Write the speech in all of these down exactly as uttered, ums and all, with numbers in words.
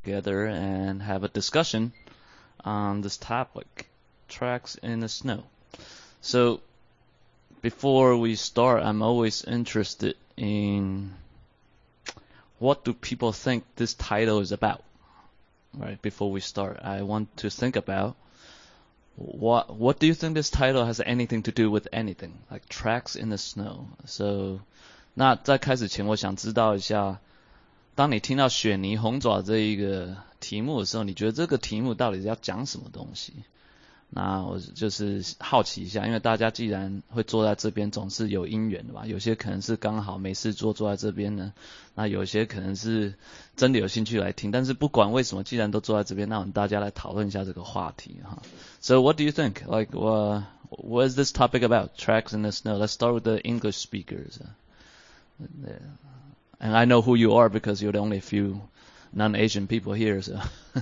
together and have a discussion on this topic, tracks in the snow. So before we start, I'm always interested in what do people think this title is about, right? Before we start, I want to think about what what do you think this title has anything to do with anything, like tracks in the snow. So 那在开始前，我想知道一下，当你听到雪泥红爪这一个题目的时候，你觉得这个题目到底是要讲什么东西？那我就是好奇一下，因为大家既然会坐在这边，总是有因缘的吧？有些可能是刚好没事做坐在这边呢，那有些可能是真的有兴趣来听。但是不管为什么，既然都坐在这边，那我们大家来讨论一下这个话题哈。So what do you think? Like, uh, what is this topic about? Tracks in the snow. Let's start with the English speakers. And I know who you are because you're the only few non-Asian people here. So.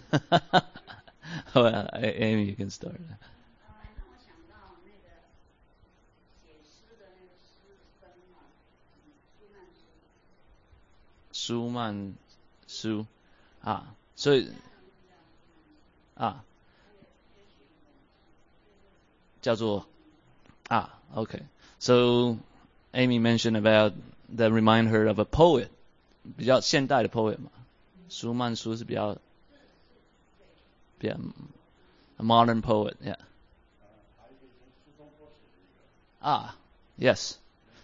Well, Amy, you can start. 舒曼书啊，所以啊，叫做啊 ，OK. So Amy mentioned about that remind her of a poet, 比较现代的 poet 嘛，舒曼书是比较。Yeah, a modern poet, yeah. Ah, yes.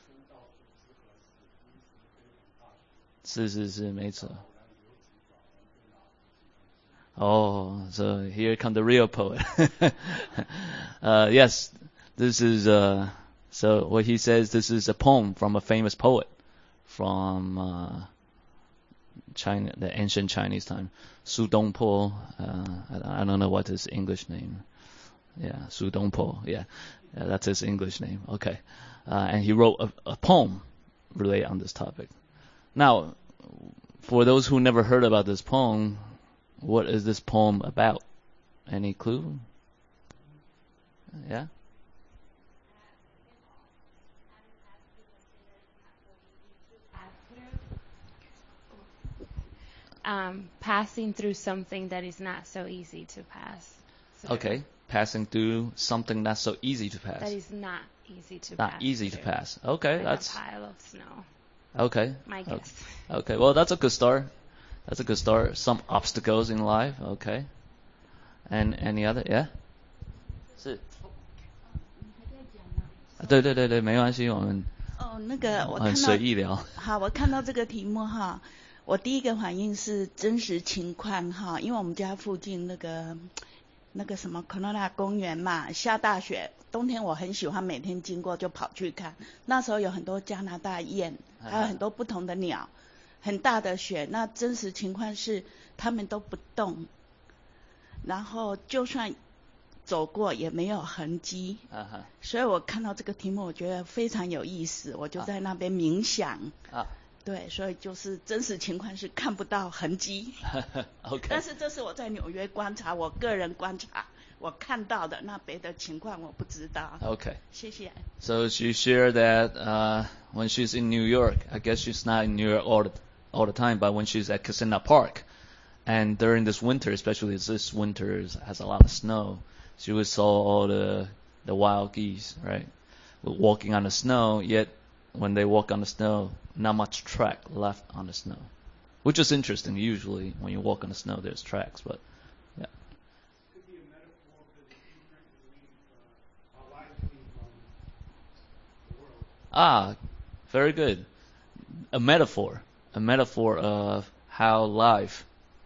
是是是，没错。Oh, so here come the real poet. uh, yes, this is, uh, so what he says, this is a poem from a famous poet from, uh, China, the ancient Chinese time, Su Dongpo. Uh, I, I don't know what his English name. Yeah, Su Dongpo. Yeah, yeah, that's his English name. Okay, uh, and he wrote a, a poem related on this topic. Now, for those who never heard about this poem, what is this poem about? Any clue? Yeah. Um, passing through something that is not so easy to pass. So Okay, passing through something not so easy to pass. That is not easy to not pass. easy to through. pass. Okay, Like that's a pile of snow. okay. My okay. guess. Okay, well that's a good start. That's a good start. Some obstacles in life. Okay. And any other? Yeah. 是。对对对对，没关系，我们哦，那个我看很到， 随意聊。 好，我看到这个题目哈，我第一个反应是真实情况哈，因为我们家附近那个那个什么科诺拉公园嘛，下大雪，冬天我很喜欢每天经过就跑去看，那时候有很多加拿大雁，还有很多不同的鸟，很大的雪，那真实情况是它们都不动，然后就算走过也没有痕迹， Uh-huh. 所以我看到这个题目我觉得非常有意思，我就在那边冥想。 啊对，所以就是真实情况是看不到痕迹。 Okay. 但是这是我在纽约观察，我个人观察我看到的，那别的情况我不知道。 Okay. 谢谢。 So she shared that uh, when she's in New York, I guess she's not in New York all the, all the time, but when she's at Kissena Park, and during this winter, especially this winter has a lot of snow, she would saw all the the wild geese, right, walking on the snow. Yet when they walk on the snow, not much track left on the snow, which is interesting. Usually, when you walk on the snow, there's tracks, but yeah. Could be a metaphor for the imprint we leave, uh, our lives leave on the world. Ah, very good. A metaphor, a metaphor of how life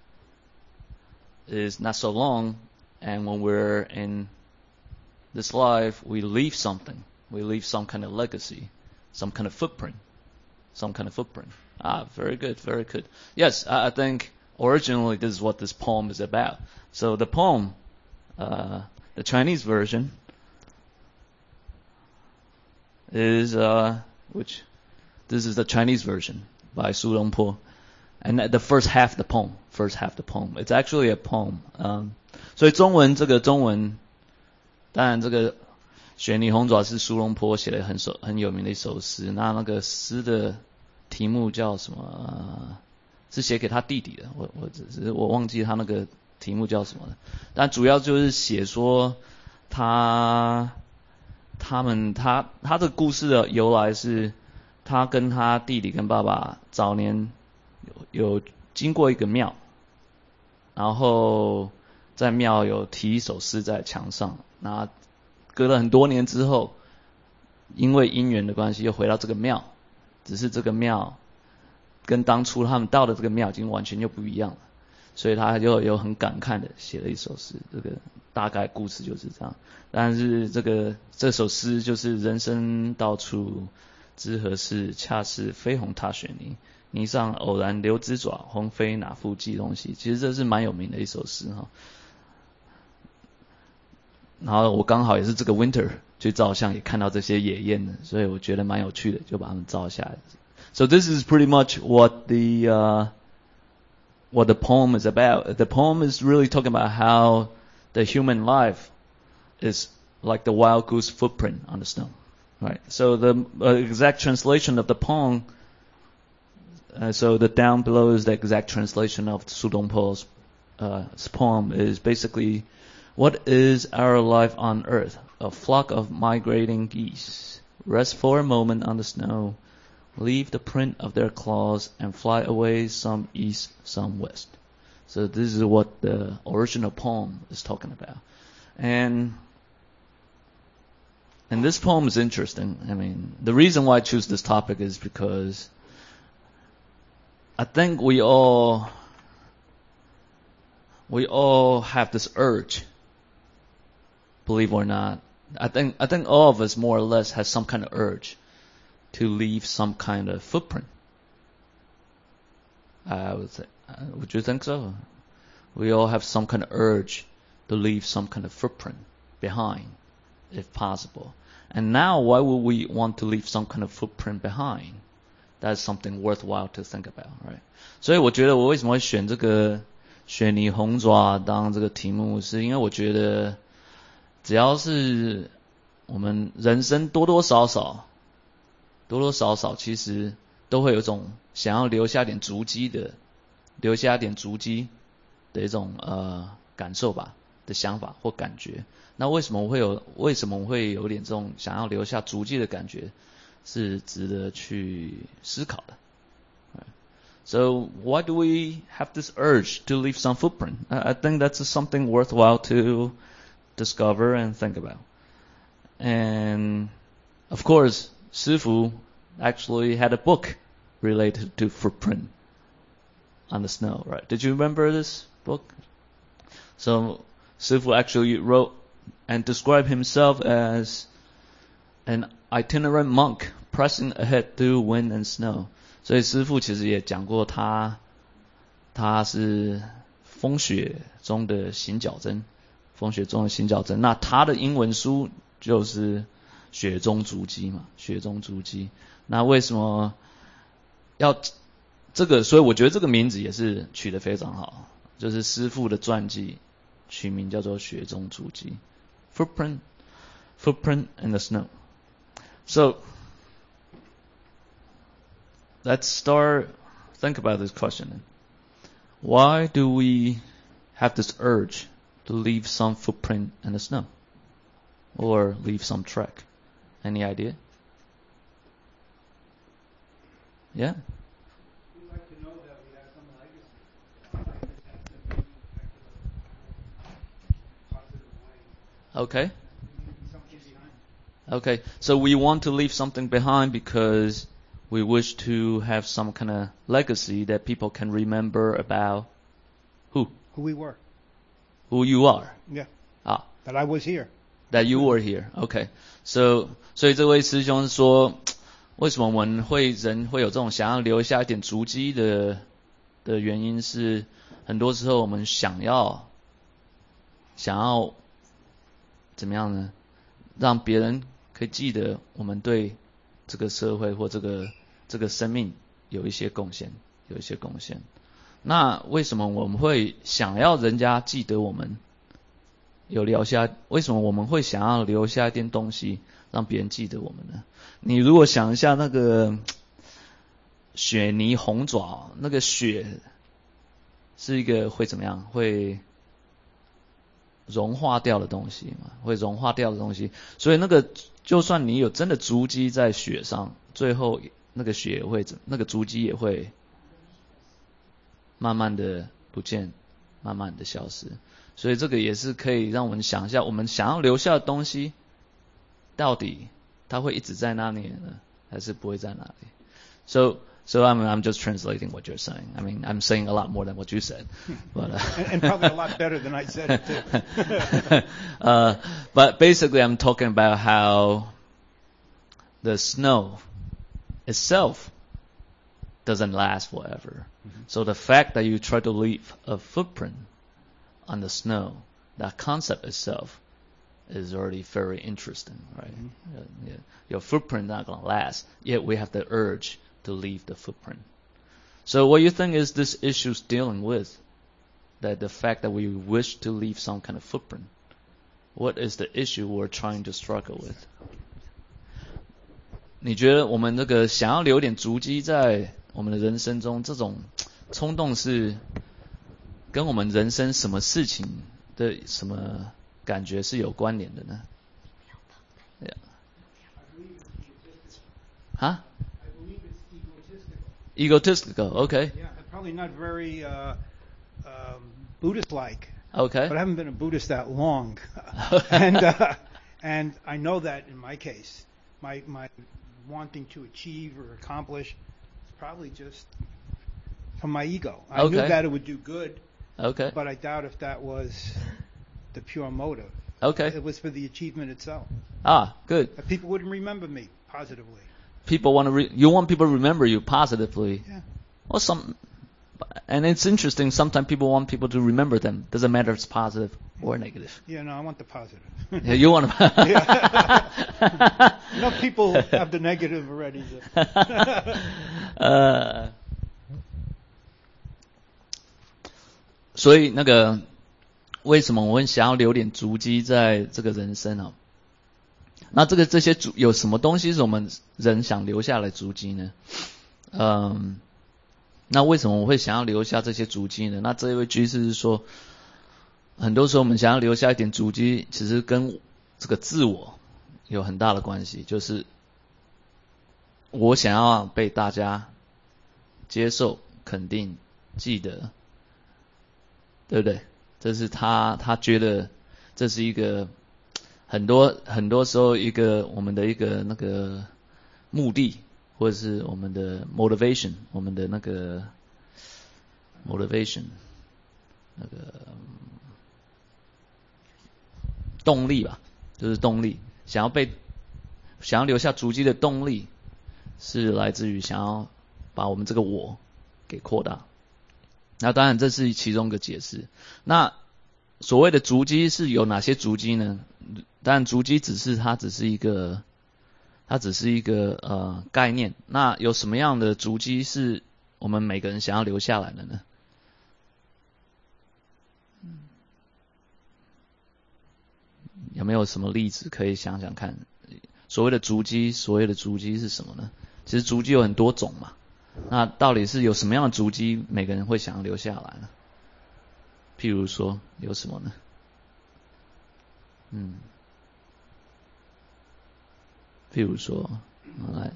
is not so long, and when we're in this life, we leave something. We leave some kind of legacy, some kind of footprint, some kind of footprint. Ah, very good, very good. Yes, I, I think originally this is what this poem is about. So the poem, uh, the Chinese version, is uh, which this is the Chinese version by Su Longpo, and the first half of the poem, first half of the poem, it's actually a poem. Um, 所以中文这个中文，当然这个雪泥红爪是苏东坡写的很首很有名的一首诗。那那个诗的题目叫什么？呃、 是写给他弟弟的，我我只是我忘记他那个题目叫什么了，但主要就是写说他他们他他的故事的由来是，他跟他弟弟跟爸爸早年有有经过一个庙，然后在庙有题一首诗在墙上，那隔了很多年之后，因为因缘的关系又回到这个庙，只是这个庙跟当初他们到的这个庙已经完全就不一样了，所以他就有很感慨的写了一首诗，这个大概故事就是这样。但是这个这首诗就是人生到处知何事，恰是飞鸿踏雪泥，泥上偶然留指爪，鸿飞哪复计东西。其实这是蛮有名的一首诗哈。然后我刚好也是这个 winter 去照相，也看到这些野雁的，所以我觉得蛮有趣的，就把它们照下来。So this is pretty much what the uh, what the poem is about. The poem is really talking about how the human life is like the wild goose footprint on the snow, right? So the uh, exact translation of the poem, uh, so the down below is the exact translation of Su Dongpo's uh, poem is basically, what is our life on earth? A flock of migrating geese. Rest for a moment on the snow, leave the print of their claws and fly away some east, some west. So this is what the original poem is talking about. And and this poem is interesting. I mean, the reason why I choose this topic is because I think we all we all have this urge, believe it or not. I think I think all of us more or less has some kind of urge to leave some kind of footprint. I would say, would you think so? We all have some kind of urge to leave some kind of footprint behind, if possible. And now, why would we want to leave some kind of footprint behind? That's something worthwhile to think about, right? 所以我觉得我为什么会选这个雪泥红爪当这个题目，是因为我觉得只要是我们人生多多少少。多多少少其实都会有一种想要留下点足迹的，留下点足迹的一种呃感受吧，的想法或感觉。那为什么会有为什么会有点这种想要留下足迹的感觉，是值得去思考的。So why do we have this urge to leave some footprint? I think that's something worthwhile to discover and think about. And of course, 师父 actually had a book related to footprint on the snow, right? Did you remember this book? So 师父 actually wrote and described himself as an itinerant monk pressing ahead through wind and snow. 所以师父其实也讲过他他是风雪中的行脚针，风雪中的行脚针。那他的英文书就是雪中足迹嘛，雪中足迹。那为什么要这个？所以我觉得这个名字也是取得非常好，就是师父的传记取名叫做《雪中足迹》 ，Footprint, Footprint in the Snow. So let's start think about this question. Why do we have this urge to leave some footprint in the snow, or leave some track? Any idea? Yeah? We'd like to know that we have some legacy. Our life has had to be in a positive way. Okay. We leave something behind. Okay. So we want to leave something behind because we wish to have some kind of legacy that people can remember about who? Who we were. Who you are. Yeah. Ah. That I was here. That you were here. Okay. So, 所以这位师兄说，为什么我们会人会有这种想要留下一点足迹的的原因是，很多时候我们想要想要怎么样呢？让别人可以记得我们对这个社会或这个这个生命有一些贡献，有一些贡献。那为什么我们会想要人家记得我们有留下？为什么我们会想要留下一点东西，让别人记得我们呢？你如果想一下那个雪泥红爪，那个雪是一个会怎么样？会融化掉的东西嘛，会融化掉的东西。所以那个就算你有真的足迹在雪上，最后那个雪也会，那个足迹也会慢慢的不见，慢慢的消失。所以这个也是可以让我们想一下，我们想要留下的东西，到底它会一直在那里呢，还是不会在那里 ？So so I'm I'm just translating what you're saying. I mean I'm saying a lot more than what you said, but uh, and, and probably a lot better than I said it too. uh, but basically I'm talking about how the snow itself doesn't last forever. Mm-hmm. So the fact that you try to leave a footprint on the snow, that concept itself is already very interesting, right? Mm-hmm. Uh, yeah. Your footprint not going to last, yet we have the urge to leave the footprint. So what you think is this issue's dealing with? That the fact that we wish to leave some kind of footprint. What is the issue we're trying to struggle with? 你觉得我们这个想要留点足迹在我们的人生中，这种冲动是跟我们人生什么事情的什么感觉是有关联的呢？ Yeah. Huh? I believe it's egotistical. Egotistical, okay. Yeah, probably not very uh, um, Buddhist-like. Okay. But I haven't been a Buddhist that long, and uh, and I know that in my case, my my wanting to achieve or accomplish is probably just from my ego. I Okay. knew that it would do good, Okay. but I doubt if that was the pure motive. Okay. It was for the achievement itself. Ah, good. That people wouldn't remember me positively. People want to re- you want people to remember you positively. Yeah. Well, some, and it's interesting. Sometimes people want people to remember them. Doesn't matter if it's positive or negative. Yeah, no, I want the positive. Yeah, you want to. Yeah. Enough people have the negative already. 呃，所以那个为什么我们想要留点足迹在这个人生啊？那这个这些足有什么东西是我们人想留下来足迹呢？嗯，那为什么我会想要留下这些足迹呢？那这一位居士是说，很多时候我们想要留下一点足迹，其实跟这个自我有很大的关系，就是我想要被大家接受、肯定、记得，对不对？这是他他觉得这是一个很多很多时候一个我们的一个那个目的，或者是我们的 motivation， 我们的那个 motivation 那个动力吧，就是动力，想要被想要留下足迹的动力，是来自于想要把我们这个我给扩大。那当然这是其中一个解释。那所谓的足迹是有哪些足迹呢？当然足迹只是它只是一个它只是一个呃概念。那有什么样的足迹是我们每个人想要留下来的呢？有没有什么例子可以想想看？所谓的足迹，所谓的足迹是什么呢？其实足迹有很多种嘛。那到底是有什么样的足迹，每个人会想要留下来呢？譬如说，有什么呢？嗯，譬如说，来，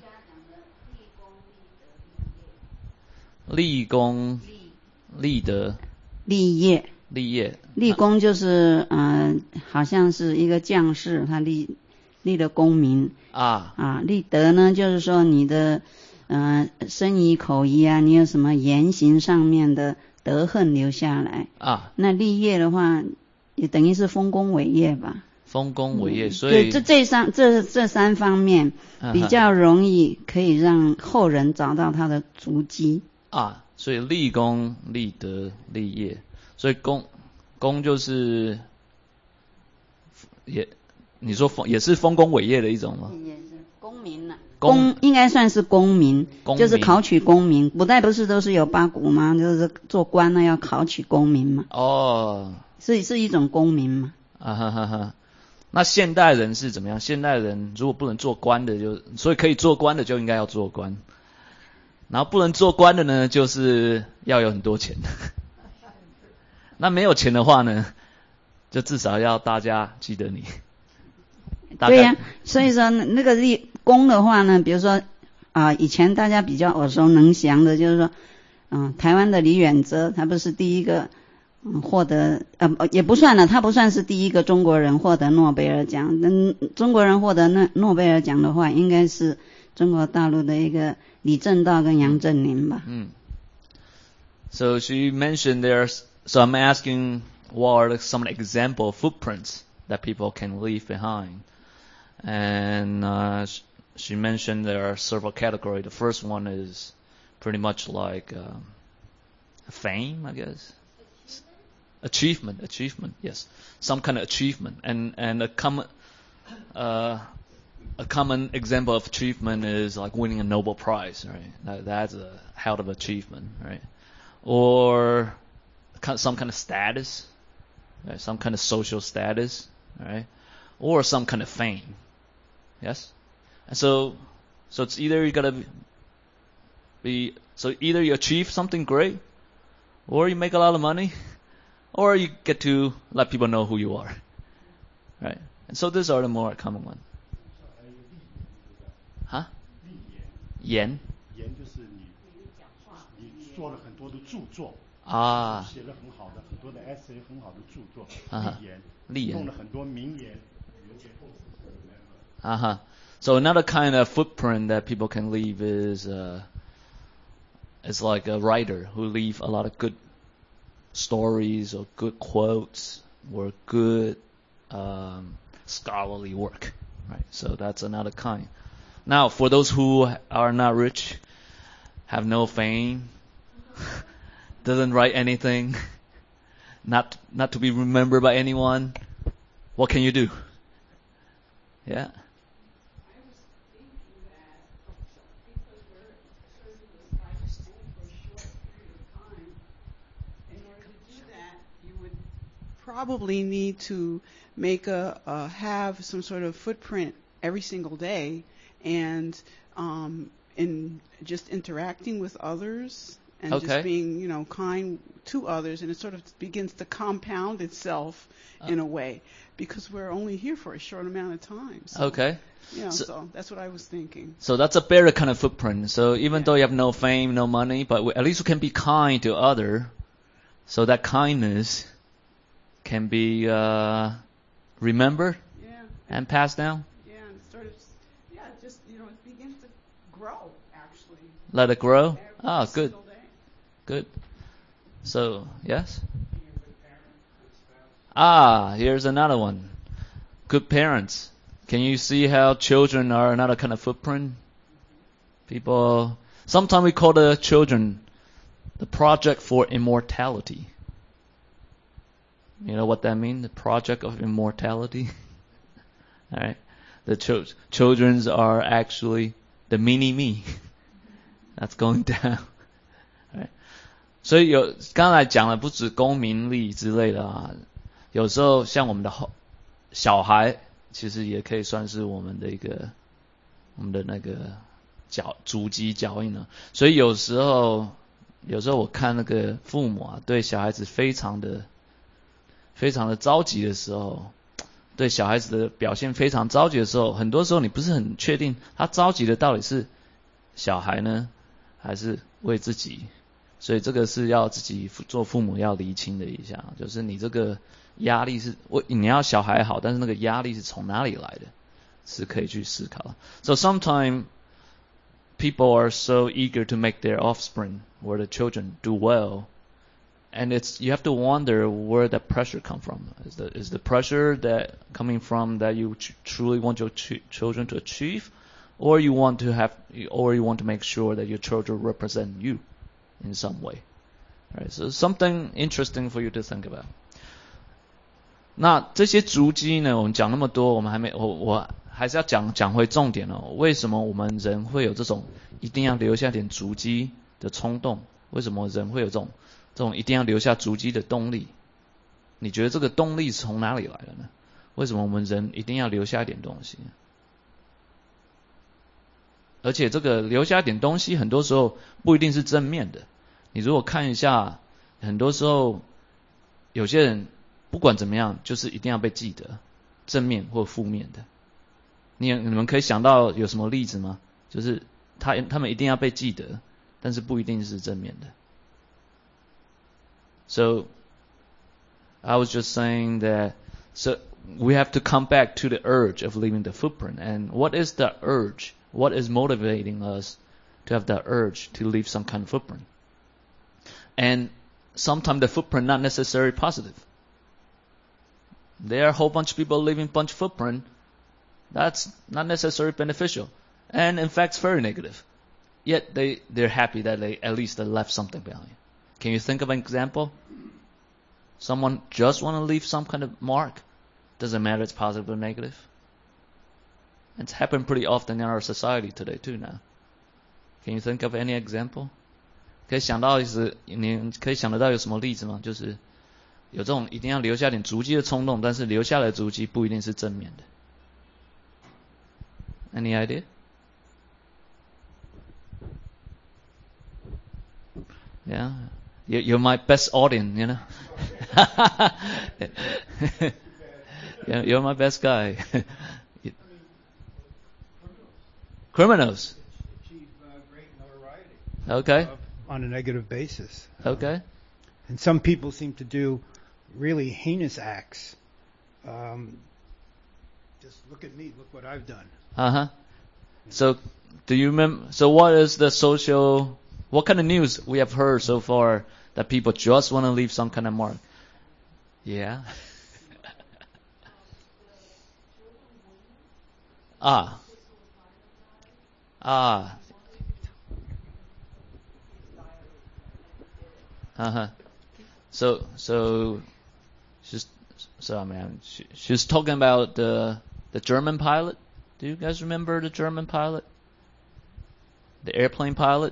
立功、立德、 立业。 立业。 立功就是呃，好像是一个将士，他立立了功名啊啊。立德呢，就是说你的呃身仪口仪啊，你有什么言行上面的德行留下来啊。 那立业的话，也等于是丰功伟业吧。 丰功伟业，所以对，这这三这这三方面比较容易可以让后人找到他的足迹啊。所以立功、立德、立业，所以功功就是也你说丰也是丰功伟业的一种吗？ 也是功名啊。 公应该算是功名， 公名就是考取功名。古代不是都是有八股吗？就是做官呢要考取功名嘛。 哦， 是是一种功名嘛。 啊哈哈哈。那现代人是怎么样？现代人如果不能做官的就，所以可以做官的就应该要做官。 然后不能做官的呢，就是要有很多钱。那没有钱的话呢，就至少要大家记得你。 对呀、啊，所以说那个立功的话呢，比如说啊、呃，以前大家比较耳熟能详的，就是说，嗯、呃，台湾的李远哲，他不是第一个嗯获得呃也不算了，他不算是第一个中国人获得诺贝尔奖。嗯，中国人获得诺诺贝尔奖的话，应该是中国大陆的一个李政道跟杨振宁吧。 嗯。So she mentioned there's. So I'm asking, what are some example footprints that people can leave behind? And uh, she mentioned there are several categories. The first one is pretty much like um, fame, I guess. Achievement, achievement, yes, some kind of achievement. And and a common uh, a common example of achievement is like winning a Nobel Prize, right? That, that's a hell of an achievement, right? Or some kind of status, right? Some kind of social status, right? Or some kind of fame. Yes? And so, so it's either you gotta be, so either you achieve something great, or you make a lot of money, or you get to let people know who you are. Right? And so these are the more common ones. Huh? 言言就是你你做了很多的著作啊， 写了很好的很多的 essay 很好的著作， 啊， 立言， 立言， 用了很多名言，留给后世的人。 Uh-huh. So another kind of footprint that people can leave is uh, is like a writer who leave a lot of good stories or good quotes or good um, scholarly work, right? So that's another kind. Now, for those who are not rich, have no fame, doesn't write anything, not not to be remembered by anyone, what can you do? Yeah. Probably need to make a uh, have some sort of footprint every single day, and um, in just interacting with others and okay. just being, you know, kind to others, and it sort of begins to compound itself uh, in a way, because we're only here for a short amount of time. So, okay. You know, so, so that's what I was thinking. So that's a better kind of footprint. So even yeah. though you have no fame, no money, but at least you can be kind to other. So that kindness can be uh, remembered yeah. and passed down. Yeah, and sort of, yeah, just, you know, it begins to grow, actually. Let it grow? Every Ah, good. day. Good. So, yes? Ah, here's another one. Good parents. Can you see how children are another kind of footprint? People, sometimes we call the children the project for immortality. You know what that means? The project of immortality. All right. The ch- children are actually the mini me. That's going down. All right. 所以有刚才讲了不止公民力之类的啊，有时候像我们的小孩，其实也可以算是我们的一个我们的那个脚足迹脚印了。所以有时候有时候我看那个父母啊，对小孩子非常的。非常的着急的时候，对小孩子的表现非常着急的时候，很多时候你不是很确定他着急的到底是小孩呢，还是为自己，所以这个是要自己做父母要厘清的一下，就是你这个压力是，你要小孩好，但是那个压力是从哪里来的，是可以去思考。So sometimes people are so eager to make their offspring or the children do well.And it's you have to wonder where that pressure come from. Is the is the pressure that coming from that you ch- truly want your ch- children to achieve, or you want to have, or you want to make sure that your children represent you in some way? Right. So something interesting for you to think about. 那这些足迹呢？我们讲那么多，我们还没我我还是要讲讲回重点哦。为什么我们人会有这种一定要留下点足迹的冲动？为什么人会有这种？这种一定要留下足迹的动力，你觉得这个动力是从哪里来的呢？为什么我们人一定要留下一点东西而且这个留下点东西，很多时候不一定是正面的。你如果看一下，很多时候有些人不管怎么样，就是一定要被记得，正面或负面的。你你们可以想到有什么例子吗？就是他他们一定要被记得，但是不一定是正面的。So I was just saying that so we have to come back to the urge of leaving the footprint. And what is the urge? What is motivating us to have that urge to leave some kind of footprint? And sometimes the footprint not necessarily positive. There are a whole bunch of people leaving a bunch of footprint. That's not necessarily beneficial. And in fact, it's very negative. Yet they, they're happy that they at least they left something behind. Can you think of an example? Someone just want to leave some kind of mark. Doesn't matter it's positive or negative. It's happened pretty often in our society today too now. Can you think of any example? 可以想到是你可以想得到有什么例子吗？就是有这种一定要留下点足迹的冲动，但是留下来的足迹不一定是正面的。Any idea? Yeah, you're my best audience, you know. Yeah, you're my best guy. Criminals. Achieve uh, great notoriety. Okay. Uh, on a negative basis. Okay. And some people seem to do really heinous acts. Um, just look at me. Look what I've done. Uh huh. So, do you remember? So, what is the social? What kind of news we have heard so far that people just want to leave some kind of mark? Yeah. ah. Ah. Uh huh. So, so, she's so I mean, she, she's talking about the the German pilot. Do you guys remember the German pilot? The airplane pilot?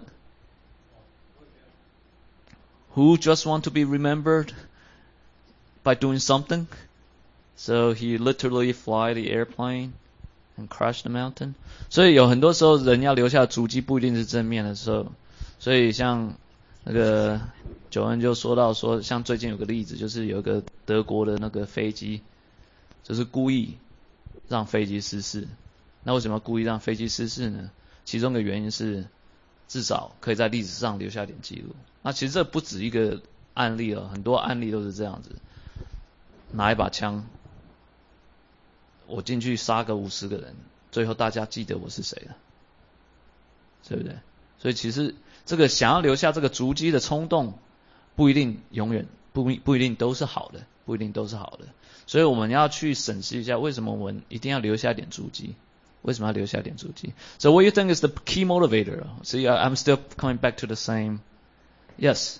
Who just want to be remembered by doing something? So he literally fly the airplane and crash the mountain. 所以有很多时候人要留下足迹不一定是正面的时候，所以像那个九恩就说到说，像最近有个例子，就是有一个德国的那个飞机，就是故意让飞机失事。那为什么要故意让飞机失事呢？其中的原因是至少可以在历史上留下点记录。那其实这不止一个案例了，很多案例都是这样子。拿一把枪，我进去杀个五十个人，最后大家记得我是谁了，对不对？所以其实这个想要留下这个足迹的冲动，不一定永远不不一定都是好的，不一定都是好的。所以我们要去审视一下，为什么我们一定要留下点足迹？为什么要留下点足迹 ？So what do you think is the key motivator? See, I'm still coming back to the same. Yes.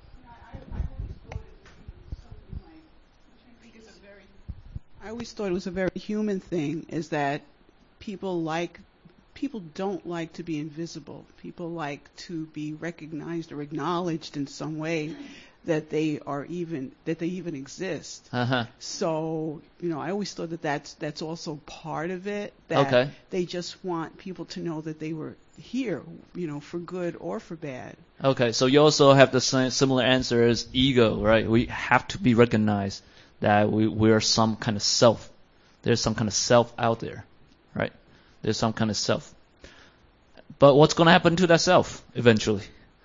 I always thought it was a very human thing, is that people like, people don't like to be invisible. People like to be recognized or acknowledged in some way that they are even, that they even exist. Uh-huh. So, you know, I always thought that that's, that's also part of it, that okay. they just want people to know that they were here, you know, for good or for bad. Okay, so you also have the same, similar answer as ego, right? We have to be recognized that we, we are some kind of self. There's some kind of self out there, right? There's some kind of self. But what's going to happen to that self eventually?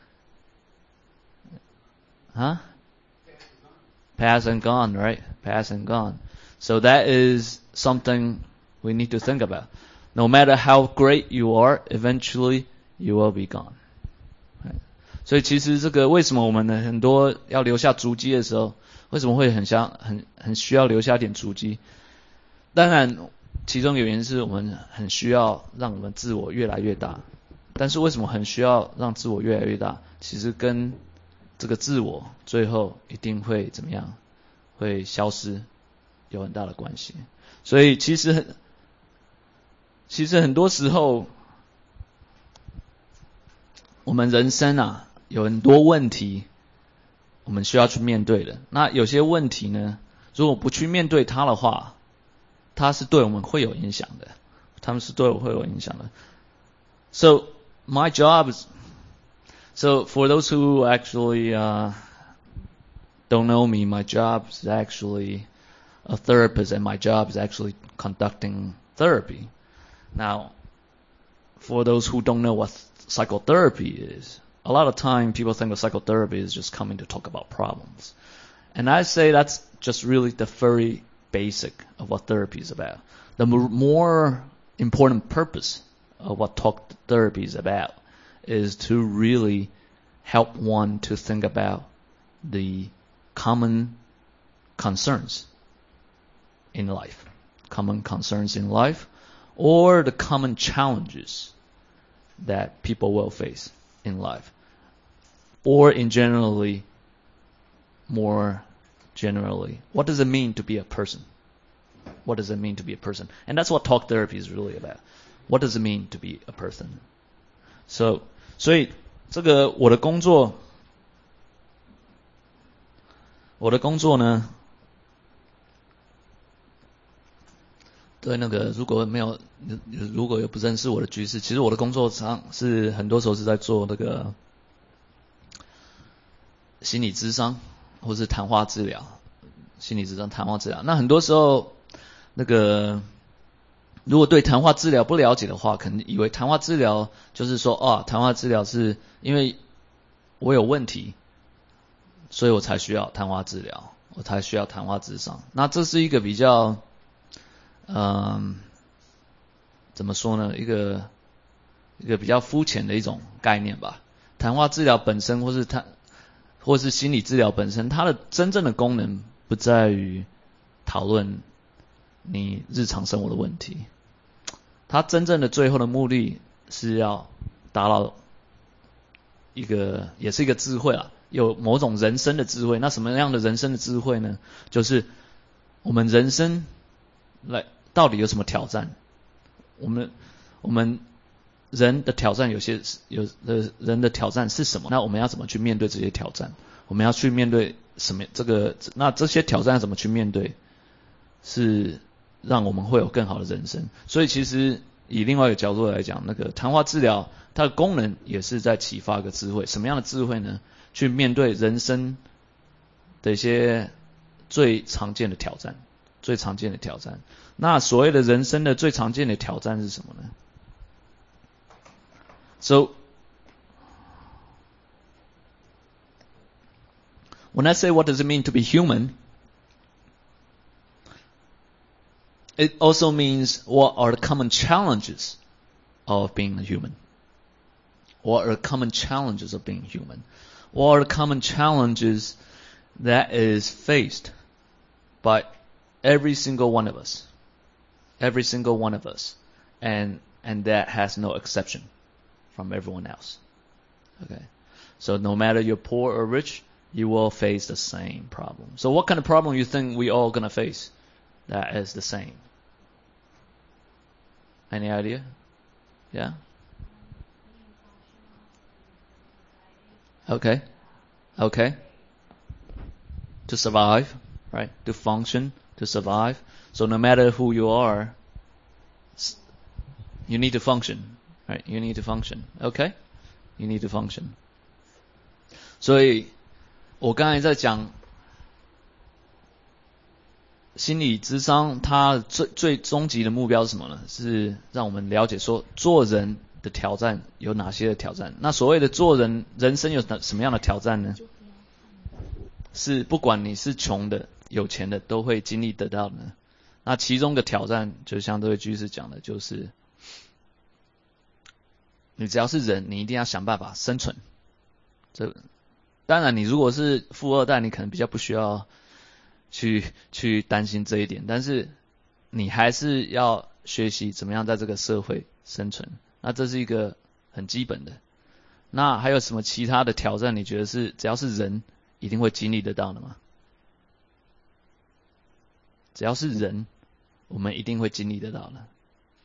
Huh? Past and gone, right? Past and gone. So that is something we need to think about. No matter how great you are, eventually you will be gone. Right? 所以其实这个为什么我们呢很多要留下足迹的时候，为什么会很想很很需要留下点足迹？当然，其中有原因是我们很需要让我们自我越来越大。但是为什么很需要让自我越来越大？其实跟这个自我最后一定会怎么样？会消失，有很大的关系。所以其实其实很多时候，我们人生啊有很多问题，我们需要去面对的。那有些问题呢，如果不去面对它的话，它是对我们会有影响的，他们是对我会有影响的。 So my job is, so for those who actually uh, don't know me, my job is actually a therapist, and my job is actually conducting therapy. Now, for those who don't know what psychotherapy is, a lot of time people think of psychotherapy is just coming to talk about problems. And I say that's just really the very basic of what therapy is about. The more important purpose of what talk therapy is about is to really help one to think about the common concerns in life, common concerns in life, or the common challenges that people will face in life, or in generally, more generally, what does it mean to be a person? What does it mean to be a person? And that's what talk therapy is really about. What does it mean to be a person? So, 所以这个我的工作，我的工作呢，对那个如果没有如果有不认识我的局势，其实我的工作上是很多时候是在做那个心理咨商或是谈话治疗，心理咨商谈话治疗。那很多时候那个如果对谈话治疗不了解的话，可能以为谈话治疗就是说啊，谈话治疗是因为我有问题，所以我才需要谈话治疗，我才需要谈话咨商。那这是一个比较嗯，怎么说呢？一个一个比较肤浅的一种概念吧。谈话治疗本身，或是谈，或是心理治疗本身，它的真正的功能不在于讨论你日常生活的问题，它真正的最后的目的是要达到一个，也是一个智慧啦，有某种人生的智慧。那什么样的人生的智慧呢？就是我们人生来到底有什么挑战？我们我们人的挑战有些有的人的挑战是什么？那我们要怎么去面对这些挑战？我们要去面对什么？这个那这些挑战要怎么去面对？是让我们会有更好的人生。所以其实以另外一个角度来讲，那个谈话治疗它的功能也是在启发一个智慧。什么样的智慧呢？去面对人生的一些最常见的挑战。最常见的挑战，那所谓的人生的最常见的挑战是什么呢？ So when I say what does it mean to be human, it also means what are the common challenges of being a human. What are the common challenges of being human? What are the common challenges that is faced by every single one of us, every single one of us, and and that has no exception from everyone else. Okay, so no matter you're poor or rich, you will face the same problem. So what kind of problem you think we all gonna face that is the same? Any idea? Yeah. Okay. Okay. To survive, right? To function. To survive. So no matter who you are, you need to function, right? You need to function. Okay? You need to function. 所以我刚才在讲心理咨商，它最最终极的目标是什么呢？是让我们了解说做人的挑战有哪些的挑战。那所谓的做人，人生有什么样的挑战呢？是不管你是穷的有钱的都会经历得到的。那其中的挑战就像这位居士讲的，就是你只要是人，你一定要想办法生存。这当然你如果是富二代，你可能比较不需要去去担心这一点，但是你还是要学习怎么样在这个社会生存。那这是一个很基本的。那还有什么其他的挑战你觉得是只要是人一定会经历得到的吗？只要是人，我们一定会经历得到的。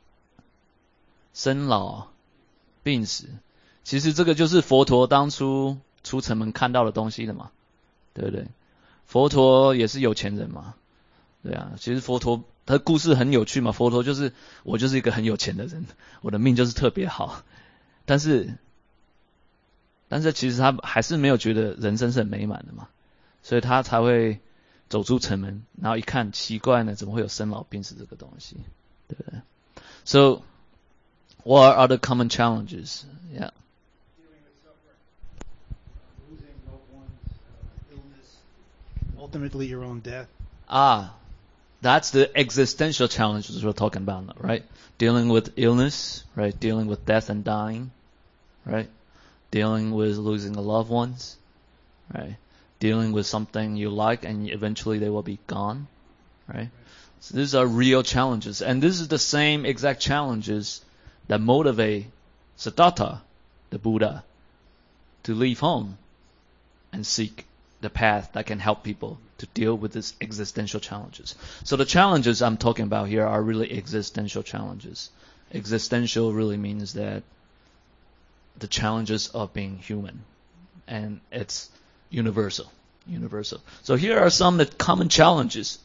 生老病死，其实这个就是佛陀当初出城门看到的东西了嘛，对不对？佛陀也是有钱人嘛，对啊。其实佛陀他的故事很有趣嘛，佛陀就是我就是一个很有钱的人，我的命就是特别好， 但是但是其实他还是没有觉得人生是很美满的嘛，所以他才会走出城门，然后一看奇怪呢，怎么会有生老病死这个东西，对不对？ So what are other common challenges? Yeah. Dealing with suffering, uh, losing loved ones, uh, illness, ultimately your own death. Ah, that's the existential challenges we're talking about, right? Dealing with illness, right? Dealing with death and dying, right? Dealing with losing the loved ones, right? Dealing with something you like and eventually they will be gone, right? So these are real challenges. And this is the same exact challenges that motivate Siddhartha, the Buddha, to leave home and seek the path that can help people to deal with these existential challenges. So the challenges I'm talking about here are really existential challenges. Existential really means that the challenges of being human, and it's universal, universal. So here are some of the common challenges.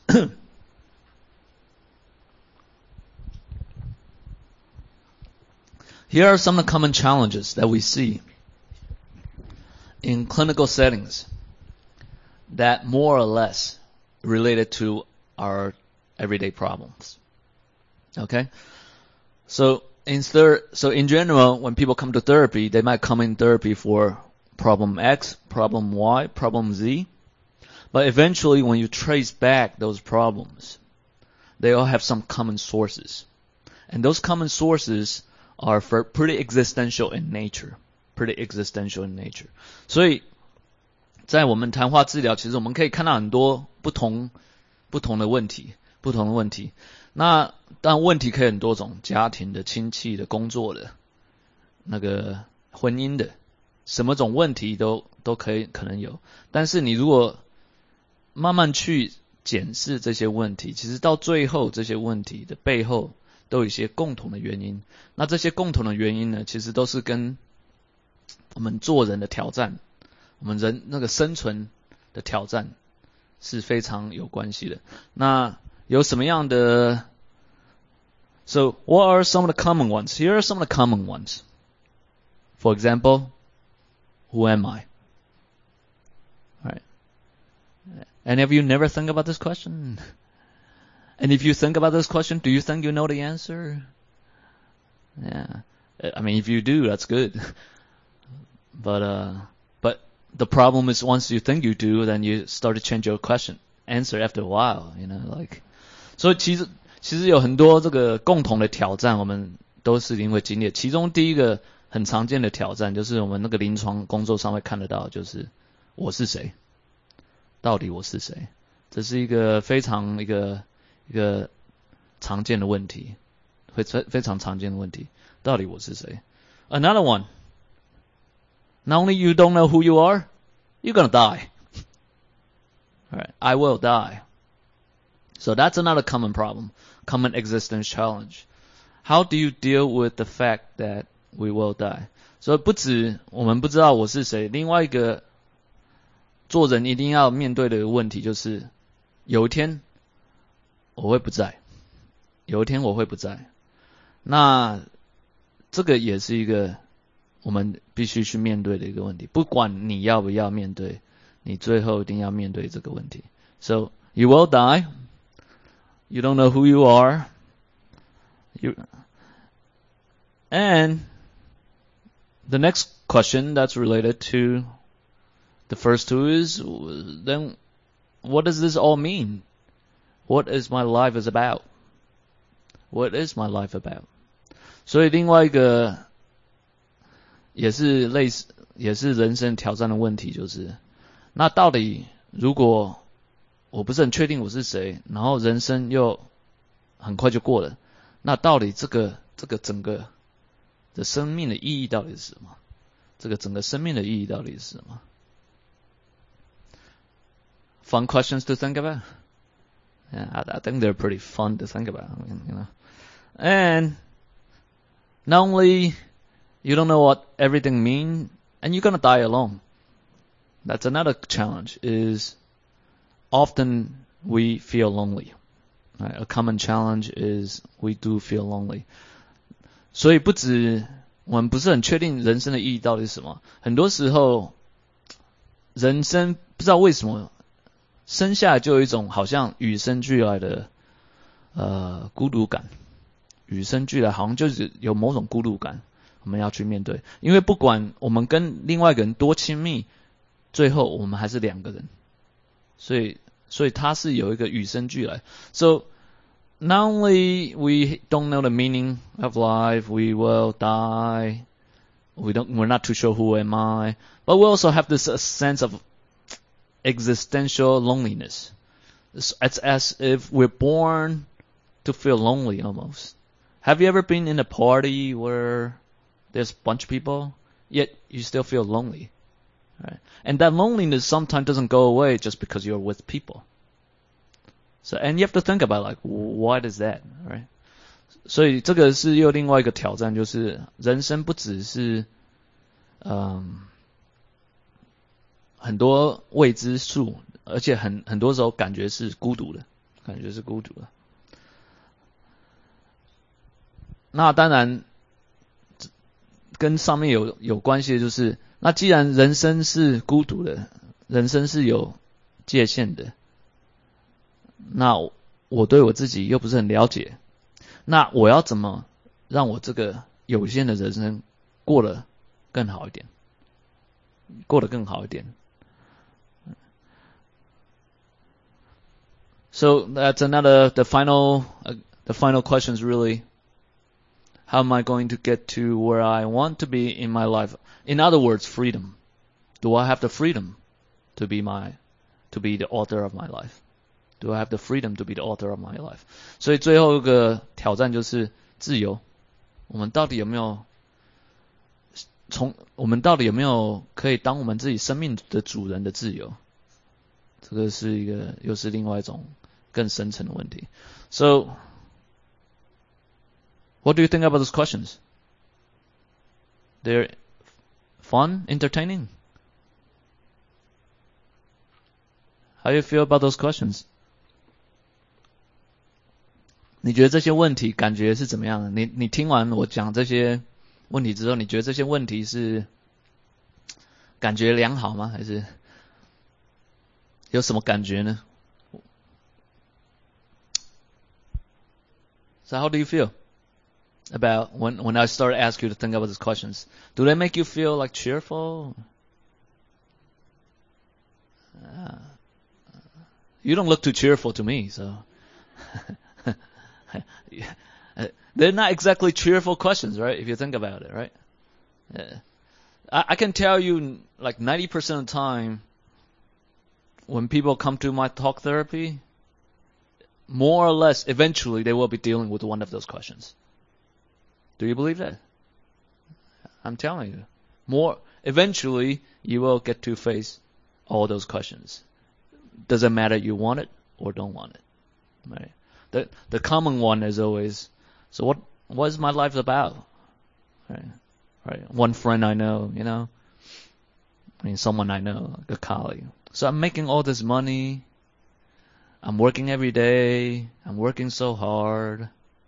Here are some of the common challenges that we see in clinical settings that more or less related to our everyday problems. Okay? So in ther- so in general, when people come to therapy, they might come in therapy for problem X, problem Y, problem Z. But eventually, when you trace back those problems, they all have some common sources. And those common sources are for pretty existential in nature. Pretty existential in nature. 所以在我们谈话治疗，其实我们可以看到很多不同不同的问题，不同的问题。那当然问题可以很多种，家庭的、亲戚的、工作的、那个婚姻的，什么种问题都都可以可能有。但是你如果慢慢去检视这些问题，其实到最后这些问题的背后都有一些共同的原因。那这些共同的原因呢，其实都是跟我们做人的挑战，我们人那个生存的挑战是非常有关系的。那有什么样的 So what are some of the common ones? Here are some of the common ones. For example, who am I? All right. Any of you never think about this question? And if you think about this question, do you think you know the answer? Yeah. I mean, if you do, that's good. But uh, but the problem is once you think you do, then you start to change your question answer after a while. You know, like. 所以其实其实有很多这个共同的挑战，我们都是因为经历。其中第一个很常见的挑战，就是我们那个临床工作上会看得到，就是我是谁？到底我是谁？这是一个非常一个一个常见的问题，会非非常常见的问题。到底我是谁 ？Another one. Not only you don't know who you are, you're gonna die. All right, I will die. So that's another common problem, common existence challenge. How do you deal with the fact that we will die? 所以不止我们不知道我是谁，另外一个做人一定要面对的问题就是，有一天我会不在，有一天我会不在。那这个也是一个我们必须去面对的一个问题，不管你要不要面对，你最后一定要面对这个问题。So you will die. You don't know who you are. You and the next question that's related to the first two is then what does this all mean? What is my life is about? What is my life about? 所以另外一个也是类似也是人生挑战的问题，就是那到底如果我不是很确定我是谁，然后人生又很快就过了，那到底这个这个整个的生命的意义到底是什么？这个整个生命的意义到底是什么？ Fun questions to think about. Yeah, I, I think they're pretty fun to think about. I mean, you know, and not only you don't know what everything means, and you're gonna die alone. That's another challenge. Is often we feel lonely. Right? A common challenge is we do feel lonely. 所以不止我们不是很确定人生的意义到底是什么。很多时候，人生不知道为什么生下来就有一种好像与生俱来的呃孤独感，与生俱来好像就是有某种孤独感，我们要去面对。因为不管我们跟另外一个人多亲密，最后我们还是两个人，所以所以它是有一个与生俱来。So not only we don't know the meaning of life, we will die. We don't. We're not too sure who am I, but we also have this uh, sense of existential loneliness. It's, it's as if we're born to feel lonely almost. Have you ever been in a party where there's a bunch of people, yet you still feel lonely? Right? And that loneliness sometimes doesn't go away just because you're with people. So, and you have to think about like, what is that, right? 所以这个是又另外一个挑战，就是人生不只是，嗯，很多未知数，而且很很多时候感觉是孤独的，感觉是孤独的。那当然，跟上面有有关系的就是，那既然人生是孤独的，人生是有界限的。那我对我自己又不是很了解，那我要怎么让我这个有限的人生过得更好一点，过得更好一点。So that's another, the final, uh, the final question is really, how am I going to get to where I want to be in my life? In other words, freedom. Do I have the freedom to be my, to be the author of my life?Do I have the freedom to be the author of my life? 所以最后一个挑战就是自由。我们到底有没有从我们到底有没有可以当我们自己生命的主人的自由？这个是一个又是另外一种更深层的问题。So, what do you think about those questions? They're fun, entertaining. How do you feel about those questions?你觉得这些问题感觉是怎么样的？你你听完我讲这些问题之后，你觉得这些问题是感觉良好吗？还是有什么感觉呢？ So how do you feel about when when I start to ask you to think about these questions? Do they make you feel like cheerful? Uh, you don't look too cheerful to me, so they're not exactly cheerful questions, right? If you think about it, right? Yeah. I, I can tell you, like ninety percent of the time, when people come to my talk therapy, more or less, eventually they will be dealing with one of those questions. Do you believe that? I'm telling you, more eventually you will get to face all those questions. Doesn't matter you want it or don't want it, right? The the common one is always, so what what is my life about? Right, right. One friend I know, you know, I mean someone I know, like a colleague. So I'm making all this money. I'm working every day. I'm working so hard.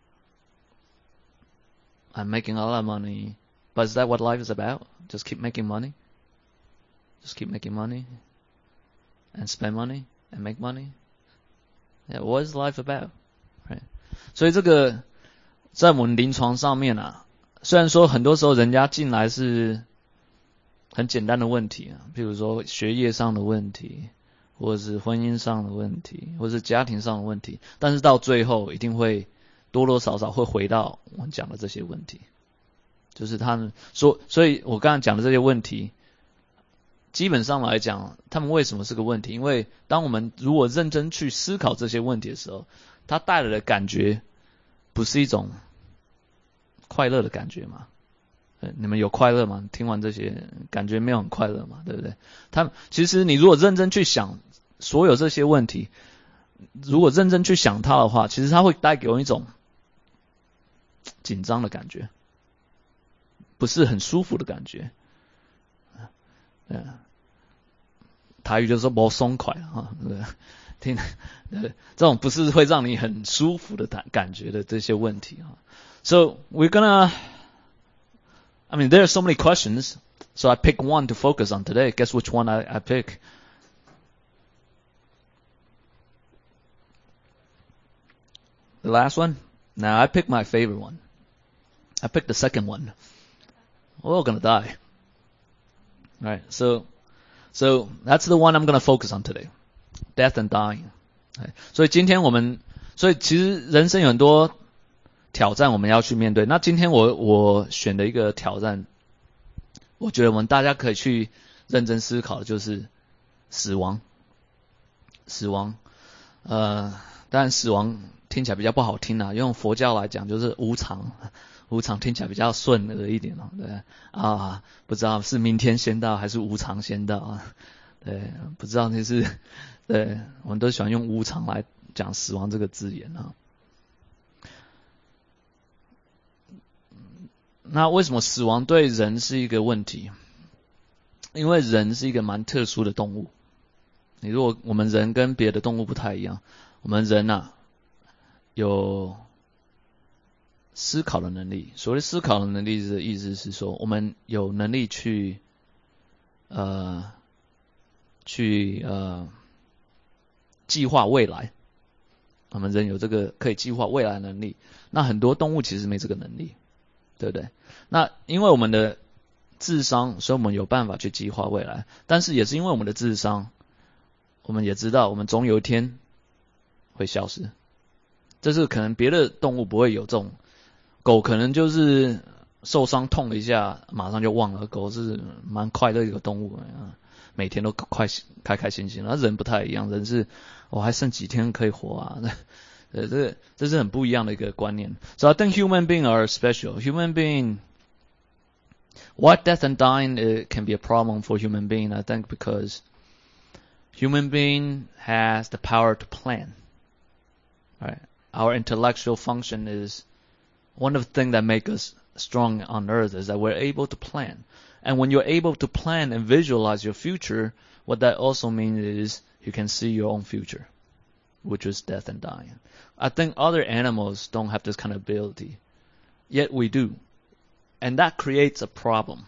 I'm making a lot of money. But is that what life is about? Just keep making money? Just keep making money? And spend money? And make money? Yeah, what is life about? Right. 所以这个在我们临床上面啊，虽然说很多时候人家进来是很简单的问题啊，比如说学业上的问题，或者是婚姻上的问题，或者是家庭上的问题，但是到最后一定会多多少少会回到我们讲的这些问题，就是他们说，所以我刚才讲的这些问题，基本上来讲，他们为什么是个问题？因为当我们如果认真去思考这些问题的时候，它带来的感觉不是一种快乐的感觉吗？你们有快乐吗？听完这些感觉没有很快乐嘛，对不对？他其实你如果认真去想所有这些问题，如果认真去想它的话，其实它会带给我一种紧张的感觉，不是很舒服的感觉。嗯，台语就说不松快啊，对，听，这种不是会让你很舒服的感感觉的这些问题啊。So we're gonna, I mean, there are so many questions, so I pick one to focus on today. Guess which one I, I pick? The last one? Now, I picked my favorite one. I picked the second one. We're all gonna die. Alright, so, so that's the one I'm gonna focus on today. Death and dying. 所以今天我们，所以其实人生有很多挑战我们要去面对。那今天我我选的一个挑战，我觉得我们大家可以去认真思考的就是死亡。死亡，呃，当然死亡听起来比较不好听啊，用佛教来讲就是无常。无常听起来比较顺耳一点哦，对啊，不知道是明天先到还是无常先到啊？对，不知道那是，对，我们都喜欢用无常来讲死亡这个字眼啊。那为什么死亡对人是一个问题？因为人是一个蛮特殊的动物。你如果我们人跟别的动物不太一样，我们人啊有思考的能力。所谓思考的能力的意思是说，我们有能力去呃去呃计划未来。我们人有这个可以计划未来的能力。那很多动物其实没这个能力，对不对？那因为我们的智商，所以我们有办法去计划未来。但是也是因为我们的智商，我们也知道我们总有一天会消失。这是可能别的动物不会有这种。狗可能就是受伤痛了一下，马上就忘了。狗是蛮快乐的一个动物，每天都快开开心心。那人不太一样，人是我还剩几天可以活啊？呃，这这是很不一样的一个观念。So I think human beings are special. Human being, what death and dying it can be a problem for human being. I think because human being has the power to plan. Right? Our intellectual function is one of the things that make us strong on earth is that we're able to plan. And when you're able to plan and visualize your future, what that also means is you can see your own future, which is death and dying. I think other animals don't have this kind of ability, yet we do. And that creates a problem.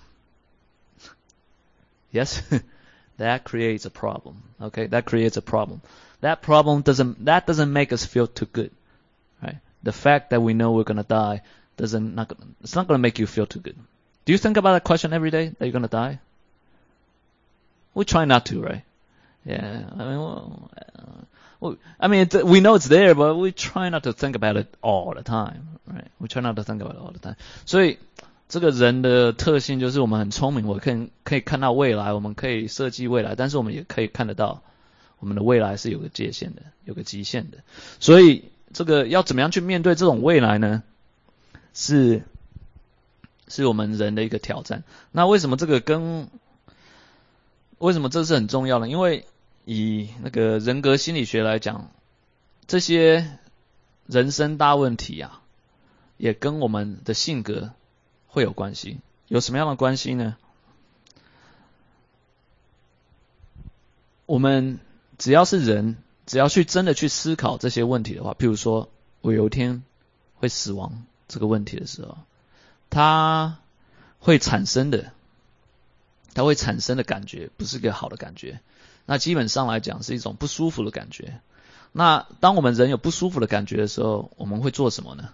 Yes? That creates a problem. Okay? That creates a problem. That problem doesn't, that doesn't make us feel too good. Right? The fact that we know we're going to die doesn't not it's not going to make you feel too good. Do you think about that question every day that you're going to die? We try not to, right? Yeah. I mean, well, uh, well, I mean, it's, we know it's there, but we try not to think about it all the time, right? We try not to think about it all the time. 所以这个人的特性就是我们很聪明，我可以可以看到未来，我们可以设计未来，但是我们也可以看得到我们的未来是有个界限的，有个极限的。所以这个要怎么样去面对这种未来呢？是是我们人的一个挑战。那为什么这个跟为什么这是很重要呢？因为以那个人格心理学来讲，这些人生大问题啊，也跟我们的性格会有关系。有什么样的关系呢？我们只要是人，只要去真的去思考这些问题的话，譬如说我有一天会死亡这个问题的时候，它会产生的它会产生的感觉不是个好的感觉，那基本上来讲是一种不舒服的感觉。那当我们人有不舒服的感觉的时候，我们会做什么呢？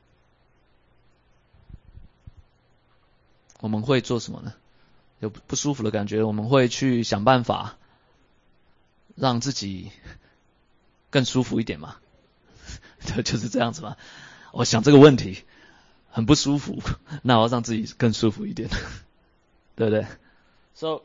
我们会做什么呢？有不舒服的感觉，我们会去想办法让自己更舒服一点嘛。就是这样子嘛。我想这个问题很不舒服，那我要让自己更舒服一点，对不对？ So,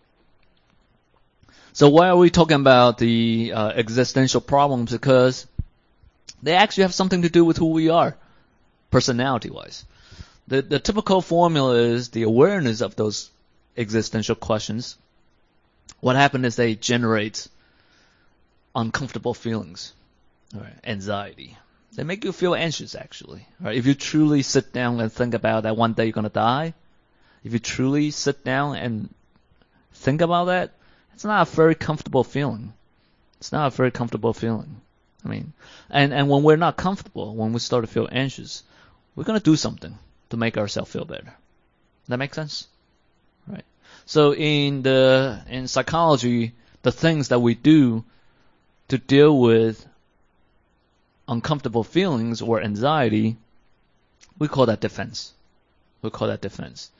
so why are we talking about the uh, existential problems? Because they actually have something to do with who we are, personality-wise. The, the typical formula is the awareness of those existential questions. What happens is they generate uncomfortable feelings, right? Anxiety. They make you feel anxious, actually. Right? If you truly sit down and think about that one day you're going to die, if you truly sit down and think about that, it's not a very comfortable feeling. It's not a very comfortable feeling. I mean, and, and when we're not comfortable, when we start to feel anxious, we're going to do something to make ourselves feel better. That makes sense? Right. So in the, in psychology, the things that we do to deal with uncomfortable feelings or anxiety, we call that defense. We call that defense.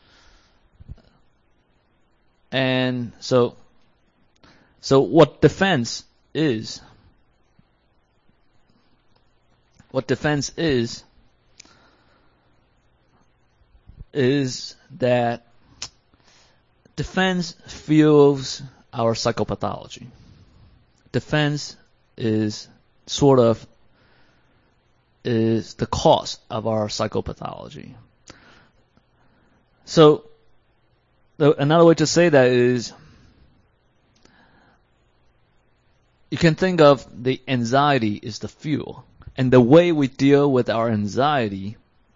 And so, so what defense is, what defense is, is that defense fuels our psychopathology. Defense is sort of is the cause of our psychopathology. So the, another way to say that is you can think of the anxiety is the fuel, and the way we deal with our anxiety,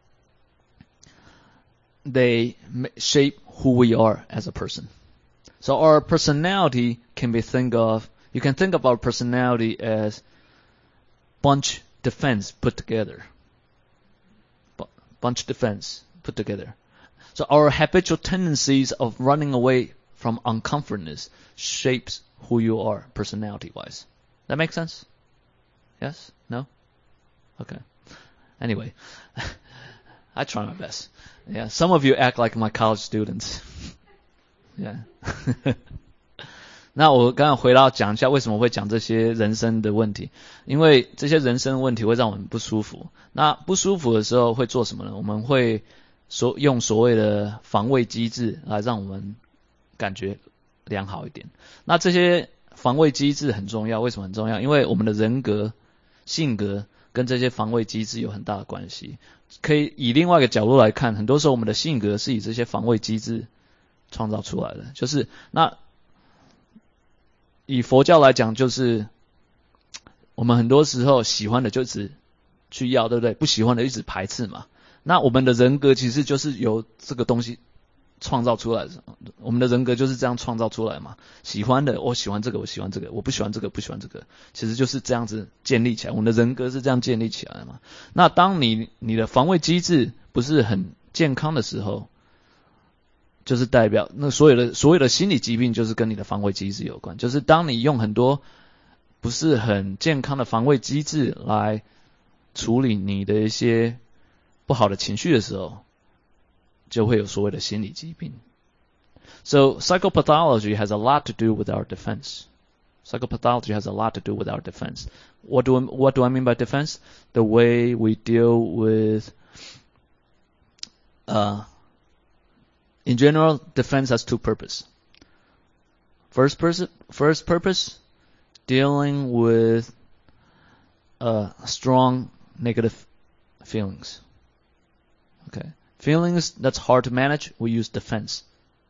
they shape who we are as a person. So our personality can be think of, you can think of our personality as bunch defense put together. B- bunch defense put together. So our habitual tendencies of running away from uncomfortness shapes who you are personality-wise. That make sense? Yes? No? Okay. Anyway, I try my best. Yeah, some of you act like my college students. Yeah. 那我刚刚回到讲一下为什么会讲这些人生的问题，因为这些人生问题会让我们不舒服。那不舒服的时候会做什么呢？我们会所用所谓的防卫机制来让我们感觉良好一点。那这些防卫机制很重要，为什么很重要？因为我们的人格、性格跟这些防卫机制有很大的关系。可以以另外一个角度来看，很多时候我们的性格是以这些防卫机制创造出来的。就是那以佛教来讲，就是我们很多时候喜欢的就只去要，对不对？不喜欢的一直排斥嘛。那我们的人格其实就是由这个东西创造出来的，我们的人格就是这样创造出来嘛。喜欢的，我喜欢这个，我喜欢这个，我不喜欢这个，不喜欢这个，其实就是这样子建立起来。我们的人格是这样建立起来的嘛。那当你你的防卫机制不是很健康的时候，就是代表那所有的所有的心理疾病就是跟你的防卫机制有关。就是当你用很多不是很健康的防卫机制来处理你的一些不好的情绪的时候，就会有所谓的心理疾病。So psychopathology has a lot to do with our defense. Psychopathology has a lot to do with our defense. What do I, what do I mean by defense? The way we deal with, uh, in general, defense has two purposes. First person, first purpose, dealing with uh, strong negative feelings. Okay. Feelings that's hard to manage, we use defense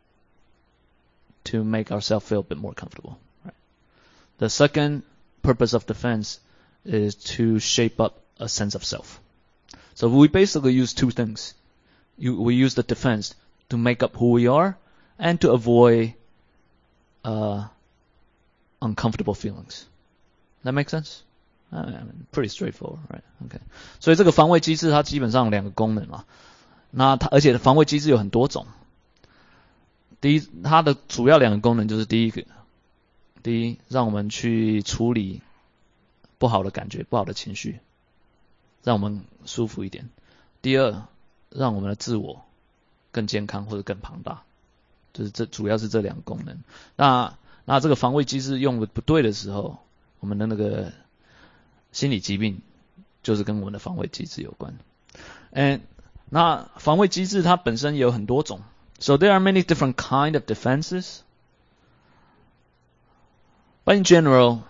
to make ourselves feel a bit more comfortable. Right. The second purpose of defense is to shape up a sense of self. So we basically use two things. You, we use the defense to make up who we are and to avoid uh, uncomfortable feelings. That make sense? I mean, pretty straightforward, right? Okay. 所以这个防卫机制它基本上有两个功能嘛。那它而且防卫机制有很多种。第一，它的主要两个功能就是第一个，第一，让我们去处理不好的感觉、不好的情绪，让我们舒服一点。第二，让我们的自我更健康或者更庞大，就是这主要是这两个功能。那那这个防卫机制用的不对的时候，我们的那个心理疾病就是跟我们的防卫机制有关。And那防卫机制它本身也有很多种。So there are many different kind of defenses. But in general,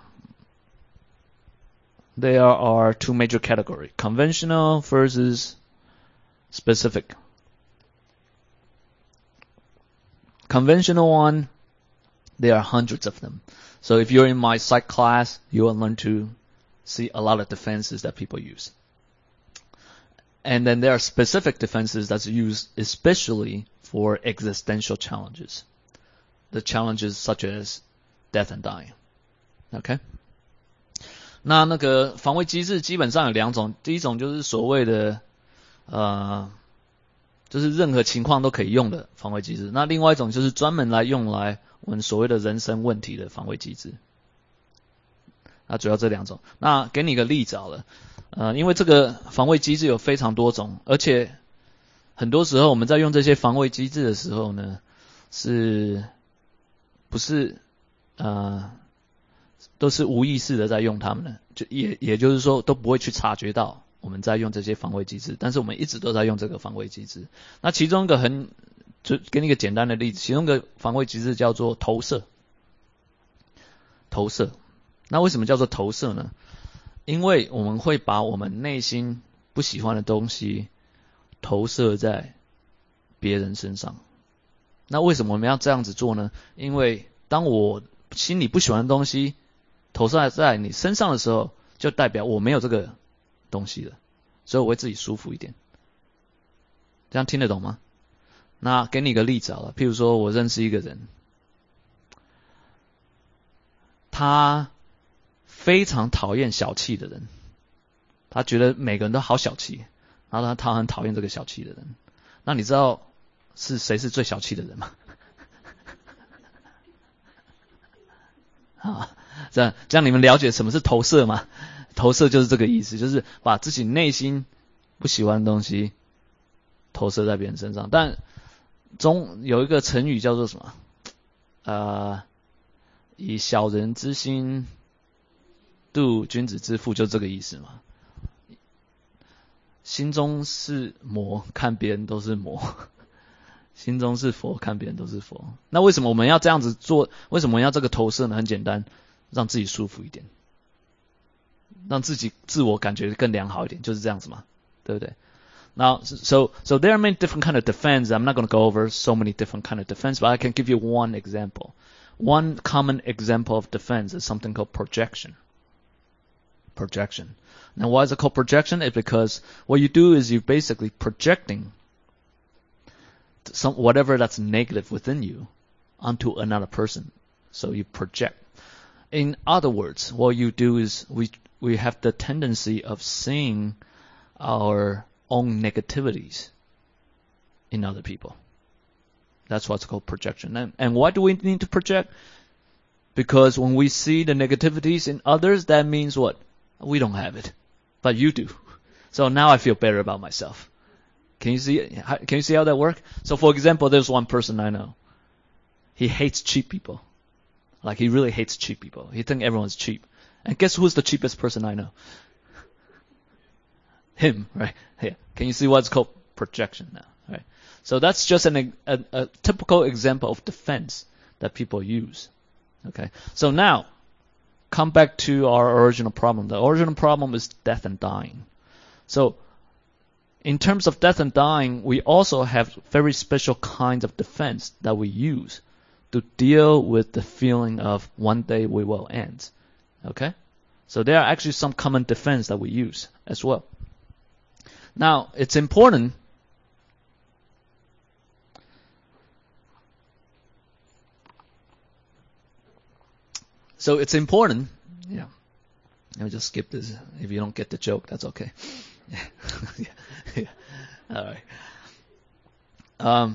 there are two major categories, conventional versus specific. Conventional one, there are hundreds of them. So if you're in my psych class, you will learn to see a lot of defenses that people use. And then there are specific defenses that's used especially for existential challenges. The challenges such as death and dying. Okay? 那那个防卫机制基本上有两种，第一种就是所谓的呃就是任何情况都可以用的防卫机制。那另外一种就是专门来用来我们所谓的人身问题的防卫机制。那主要这两种。那给你一个例子好了，呃，因为这个防卫机制有非常多种，而且很多时候我们在用这些防卫机制的时候呢，是不是呃都是无意识的在用它们的，就也也就是说都不会去察觉到我们在用这些防卫机制，但是我们一直都在用这个防卫机制。那其中一个很，就给你一个简单的例子，其中一个防卫机制叫做投射。投射，那为什么叫做投射呢？因为我们会把我们内心不喜欢的东西投射在别人身上。那为什么我们要这样子做呢？因为当我心里不喜欢的东西投射在你身上的时候，就代表我没有这个东西了，所以我会自己舒服一点。这样听得懂吗？那给你一个例子好了，譬如说我认识一个人，他非常讨厌小气的人，他觉得每个人都好小气，然后他他很讨厌这个小气的人。那你知道是谁是最小气的人吗？好，这样这样你们了解什么是投射吗？投射就是这个意思，就是把自己内心不喜欢的东西投射在别人身上。但中有一个成语叫做什么？呃，以小人之心度君子之腹，就这个意思嘛。心中是魔，看别人都是魔；心中是佛，看别人都是佛。那为什么我们要这样子做？为什么要这个投射呢？很简单，让自己舒服一点，让自己自我感觉更良好一点，就是这样子嘛，对不对？Now, so so there are many different kind of defense. I'm not going to go over so many different kind of defense, but I can give you one example. One common example of defense is something called projection. Projection. Now, why is it called projection? It's because what you do is you're basically projecting some whatever that's negative within you onto another person. So you project. In other words, what you do is we we have the tendency of seeing our own negativities in other people. That's what's called projection. And, and why do we need to project? Because when we see the negativities in others, that means what? We don't have it, but you do. So now I feel better about myself. Can you see it? Can you see how that works? So for example, there's one person I know. He hates cheap people. Like he really hates cheap people. He thinks everyone's cheap. And guess who's the cheapest person I know? Him, right? Yeah. Can you see what's called projection now? Right. So that's just an, a, a typical example of defense that people use. Okay. So now, come back to our original problem. The original problem is death and dying. So, in terms of death and dying, we also have very special kinds of defense that we use to deal with the feeling of one day we will end. Okay? So there are actually some common defense that we use as well. Now, it's important So it's important, yeah. Let me just skip this. If you don't get the joke, that's okay. Yeah. yeah. yeah. All right. Um,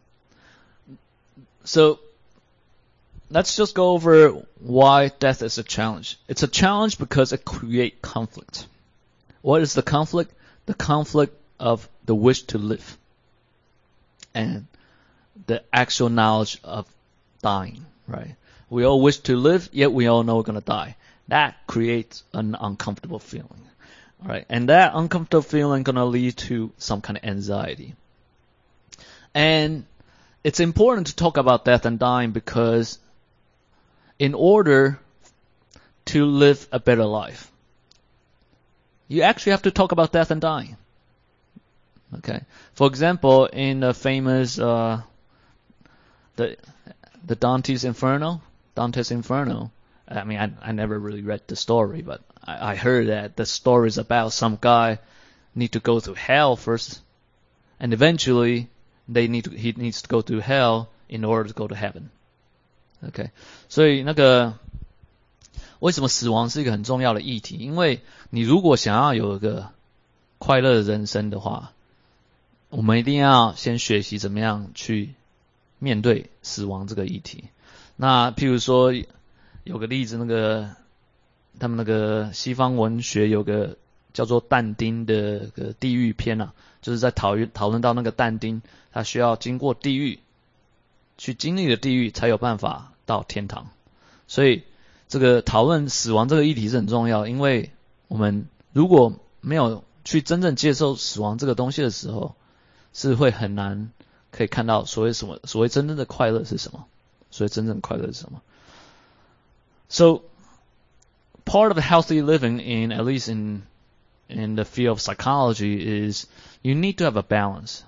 so let's just go over why death is a challenge. It's a challenge because it creates conflict. What is the conflict? The conflict of the wish to live and the actual knowledge of dying, right? We all wish to live, yet we all know we're going to die. That creates an uncomfortable feeling, right? And that uncomfortable feeling going to lead to some kind of anxiety. And it's important to talk about death and dying because in order to live a better life, you actually have to talk about death and dying. Okay. For example, in the famous uh, the the Dante's Inferno, Dante's Inferno. I mean, I, I never really read the story, but I, I heard that the story is about some guy need to go to hell first, and eventually they need to he needs to go to hell in order to go to heaven. Okay. 所以那个为什么死亡是一个很重要的议题？因为你如果想要有一个快乐的人生的话， 我们一定要先学习怎么样去面对死亡这个议题。那譬如说有个例子，那个他们那个西方文学有个叫做但丁的个地狱篇啊，就是在讨论讨论到那个但丁，他需要经过地狱，去经历了地狱才有办法到天堂。所以这个讨论死亡这个议题是很重要，因为我们如果没有去真正接受死亡这个东西的时候，是会很难可以看到所谓什么所谓真正的快乐是什么，所谓真正的快乐是什么。So part of healthy living, in at least in in the field of psychology, is you need to have a balance.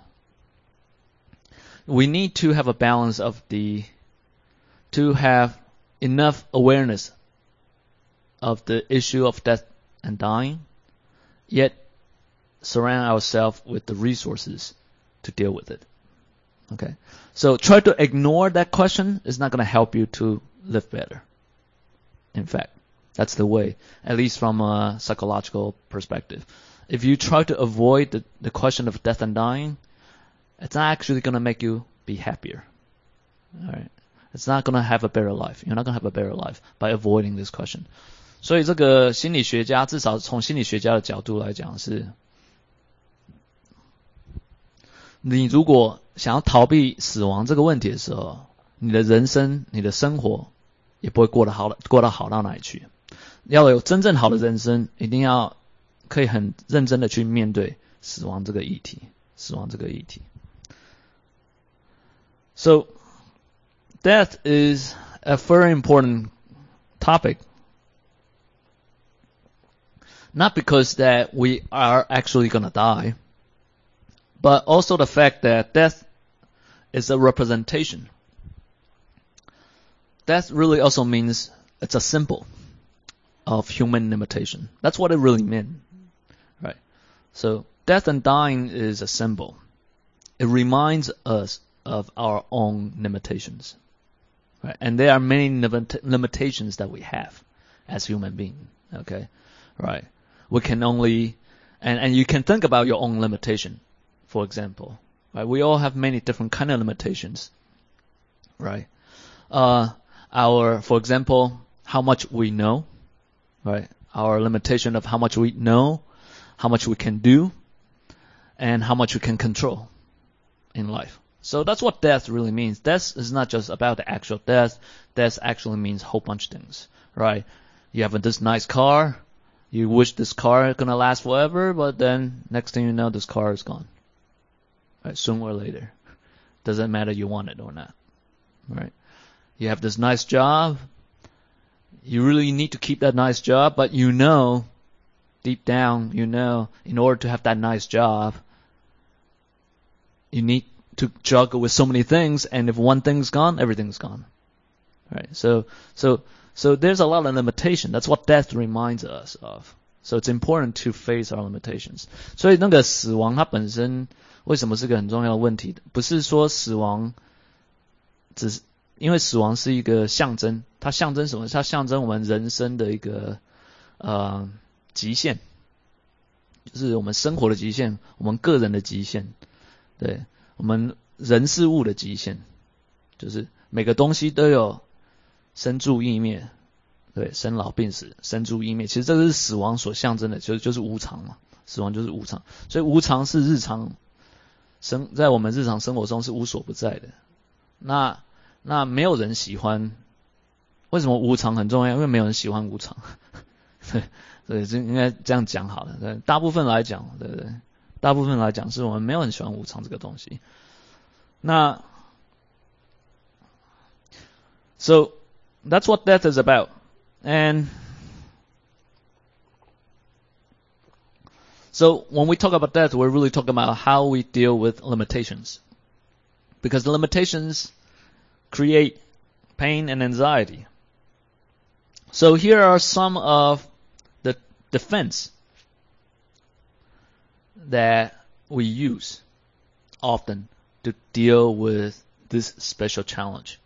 We need to have a balance of the to have enough awareness of the issue of death and dying, yet surround ourselves with the resources to deal with it. Okay, so try to ignore that question is not going to help you to live better. In fact, that's the way, at least from a psychological perspective. If you try to avoid the, the question of death and dying, it's not actually going to make you be happier. All right, it's not going to have a better life. You're not going to have a better life by avoiding this question. 所以这个心理学家，至少从心理学家的角度来讲是，你如果想要逃避死亡这个问题的时候，你的人生、你的生活也不会过得好，过得好到哪里去。要有真正好的人生，一定要可以很认真的去面对死亡这个议题，死亡这个议题。So, death is a very important topic. Not because that we are actually going to die, but also the fact that death is a representation. Death really also means it's a symbol of human limitation. That's what it really meant, right? So death and dying is a symbol. It reminds us of our own limitations, right? And there are many limit- limitations that we have as human beings, okay? Right? We can only, and, and you can think about your own limitation, for example, right? We all have many different kind of limitations, right? Uh, our, for example, how much we know, right? Our limitation of how much we know, how much we can do, and how much we can control in life. So that's what death really means. Death is not just about the actual death. Death actually means a whole bunch of things, right? You have this nice car. You wish this car is going to last forever, but then next thing you know, this car is gone. Right? Sooner or later. Doesn't matter you want it or not. Right? You have this nice job. You really need to keep that nice job, but you know, deep down, you know, in order to have that nice job, you need to juggle with so many things, and if one thing's gone, everything's gone. Right? So, so, so there's a lot of limitation. That's what death reminds us of. So it's important to face our limitations. 所以那个死亡它本身为什么是个很重要的问题？不是说死亡只是因为死亡是一个象征，它象征什么？它象征我们人生的一个呃极限，就是我们生活的极限，我们个人的极限，对，我们人事物的极限，就是每个东西都有生住异灭，对，生老病死，生住异灭，其实这个是死亡所象征的，就是就是无常嘛，死亡就是无常，所以无常是日常生在我们日常生活中是无所不在的。那那没有人喜欢，为什么无常很重要？因为没有人喜欢无常，对，所以就应该这样讲好了。对，大部分来讲，对不对？大部分来讲是我们没有人喜欢无常这个东西。那 So that's what death is about. And so when we talk about death, we're really talking about how we deal with limitations. Because the limitations create pain and anxiety. So here are some of the defense that we use often to deal with this special challenge.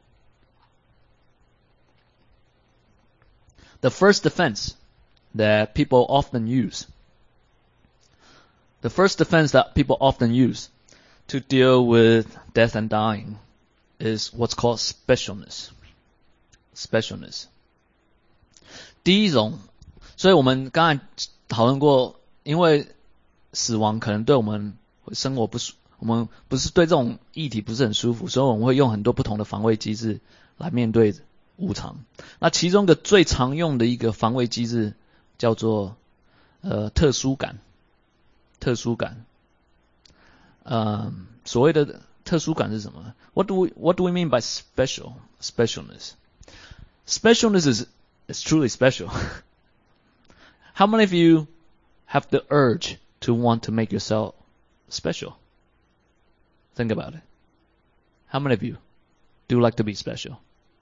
The first defense that people often use, the first defense that people often use to deal with death and dying is what's called specialness. Specialness. 第一种，所以我们刚才讨论过，因为死亡可能对我们生活不舒，我们不是对这种议题不是很舒服，所以我们会用很多不同的防卫机制来面对无常。那其中一个最常用的一个防卫机制叫做呃特殊感。特殊感。呃，所谓的特殊感是什么 ？What do we What do we mean by special? Specialness. Specialness is is truly special. How many of you have the urge to want to make yourself special? Think about it. How many of you do like to be special?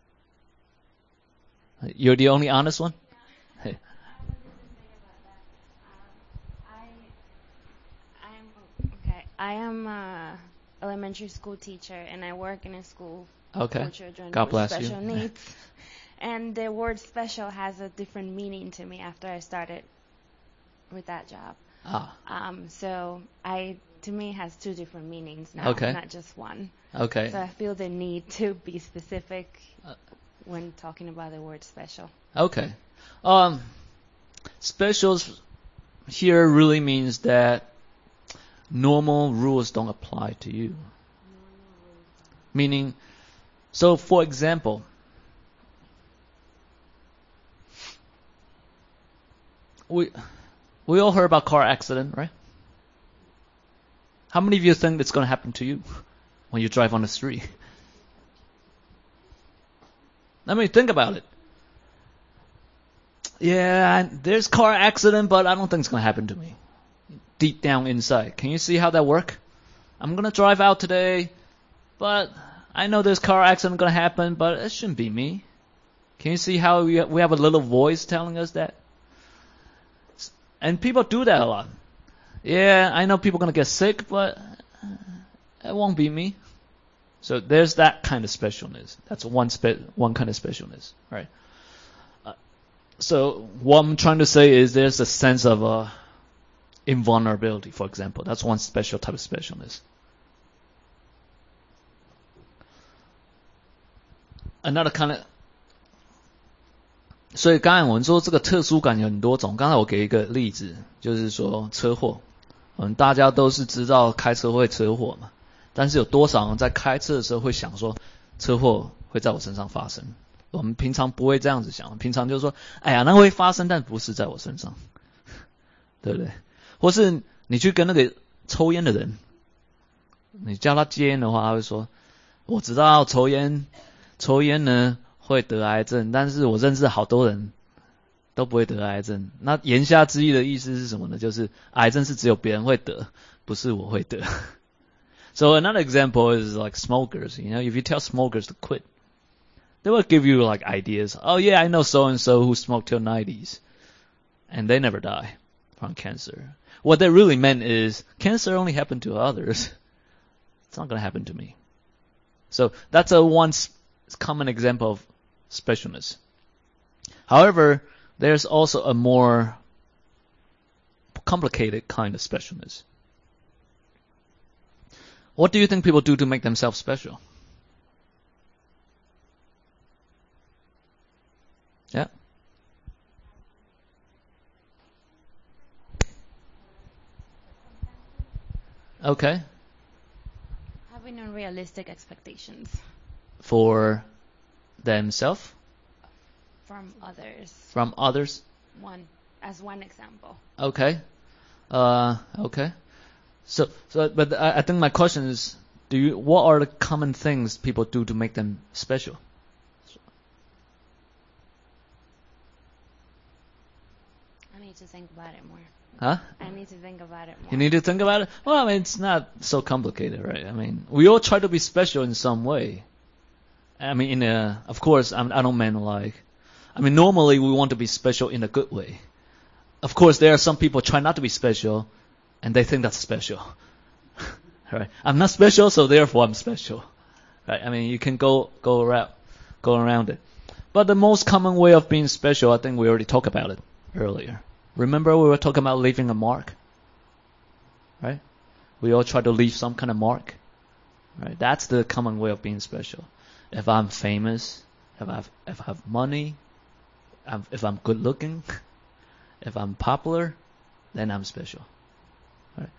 You're the only honest one? Hey. I am an elementary school teacher, and I work in a school Okay. for children God with bless special you. needs. And the word special has a different meaning to me after I started with that job. Ah, Um, so I, to me, it has two different meanings now, Okay. not just one. okay. So I feel the need to be specific Uh, when talking about the word special. Okay. Um, specials here really means that normal rules don't apply to you. Meaning, so for example, we we all heard about car accident, right? How many of you think it's going to happen to you when you drive on the street? I mean, think about it. Yeah, there's car accident, but I don't think it's going to happen to me. Deep down inside. Can you see how that work? I'm going to drive out today, but I know there's car accident going to happen, but it shouldn't be me. Can you see how we we have a little voice telling us that? And people do that a lot. Yeah, I know people are going to get sick, but it won't be me. So there's that kind of specialness. That's one spe- one kind of specialness, right? Uh, so what I'm trying to say is there's a sense of uh, invulnerability, for example. That's one special type of specialness. Another kind of 所以刚才我们说这个特殊感有很多种。刚才我给一个例子，就是说车祸。嗯，大家都是知道开车会车祸嘛，但是有多少人在开车的时候会想说车祸会在我身上发生？我们平常不会这样子想，平常就是说，哎呀，那会发生，但不是在我身上，对不对？或是你去跟那个抽烟的人，你叫他戒烟的话，他会说，我知道抽烟，抽烟呢会得癌症，但是我认识好多人都不会得癌症。那言下之意的意思是什么呢？就是癌症是只有别人会得，不是我会得。So another example is like smokers. You know, if you tell smokers to quit, they will give you like ideas. Oh yeah, I know so and so who smoked till nineties, and they never die from cancer. What they really meant is cancer only happened to others. It's not going to happen to me. So that's a one common example of specialness. However, there's also a more complicated kind of specialness. What do you think people do to make themselves special? Yeah. Okay. Having unrealistic expectations For themselves? from others. From others? One, as one example. Okay. Uh, okay. So, so, but I, I think my question is, do you, what are the common things people do to make them special? I need to think about it more. Huh? I need to think about it more. You need to think about it? Well, I mean, it's not so complicated, right? I mean, we all try to be special in some way. I mean, in a, of course, I'm, I don't mean like, I mean, normally we want to be special in a good way. Of course, there are some people try not to be special, and they think that's special. Right? I'm not special, so therefore I'm special. Right? I mean, you can go go around go around it. But the most common way of being special, I think we already talked about it earlier. Remember we were talking about leaving a mark? Right? We all try to leave some kind of mark. Right? That's the common way of being special. If I'm famous, if I have, if I have money, if I'm good looking, if I'm popular, then I'm special. Right?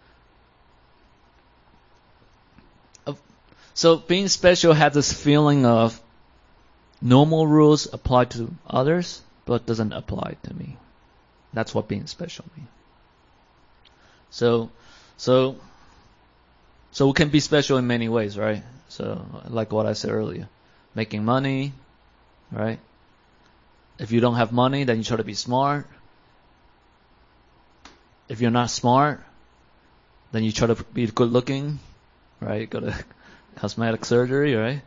So being special has this feeling of normal rules apply to others, but doesn't apply to me. That's what being special means. So, so, so we can be special in many ways, right? So, like what I said earlier, making money, right? If you don't have money, then you try to be smart. If you're not smart, then you try to be good looking, right? Go to cosmetic surgery, right?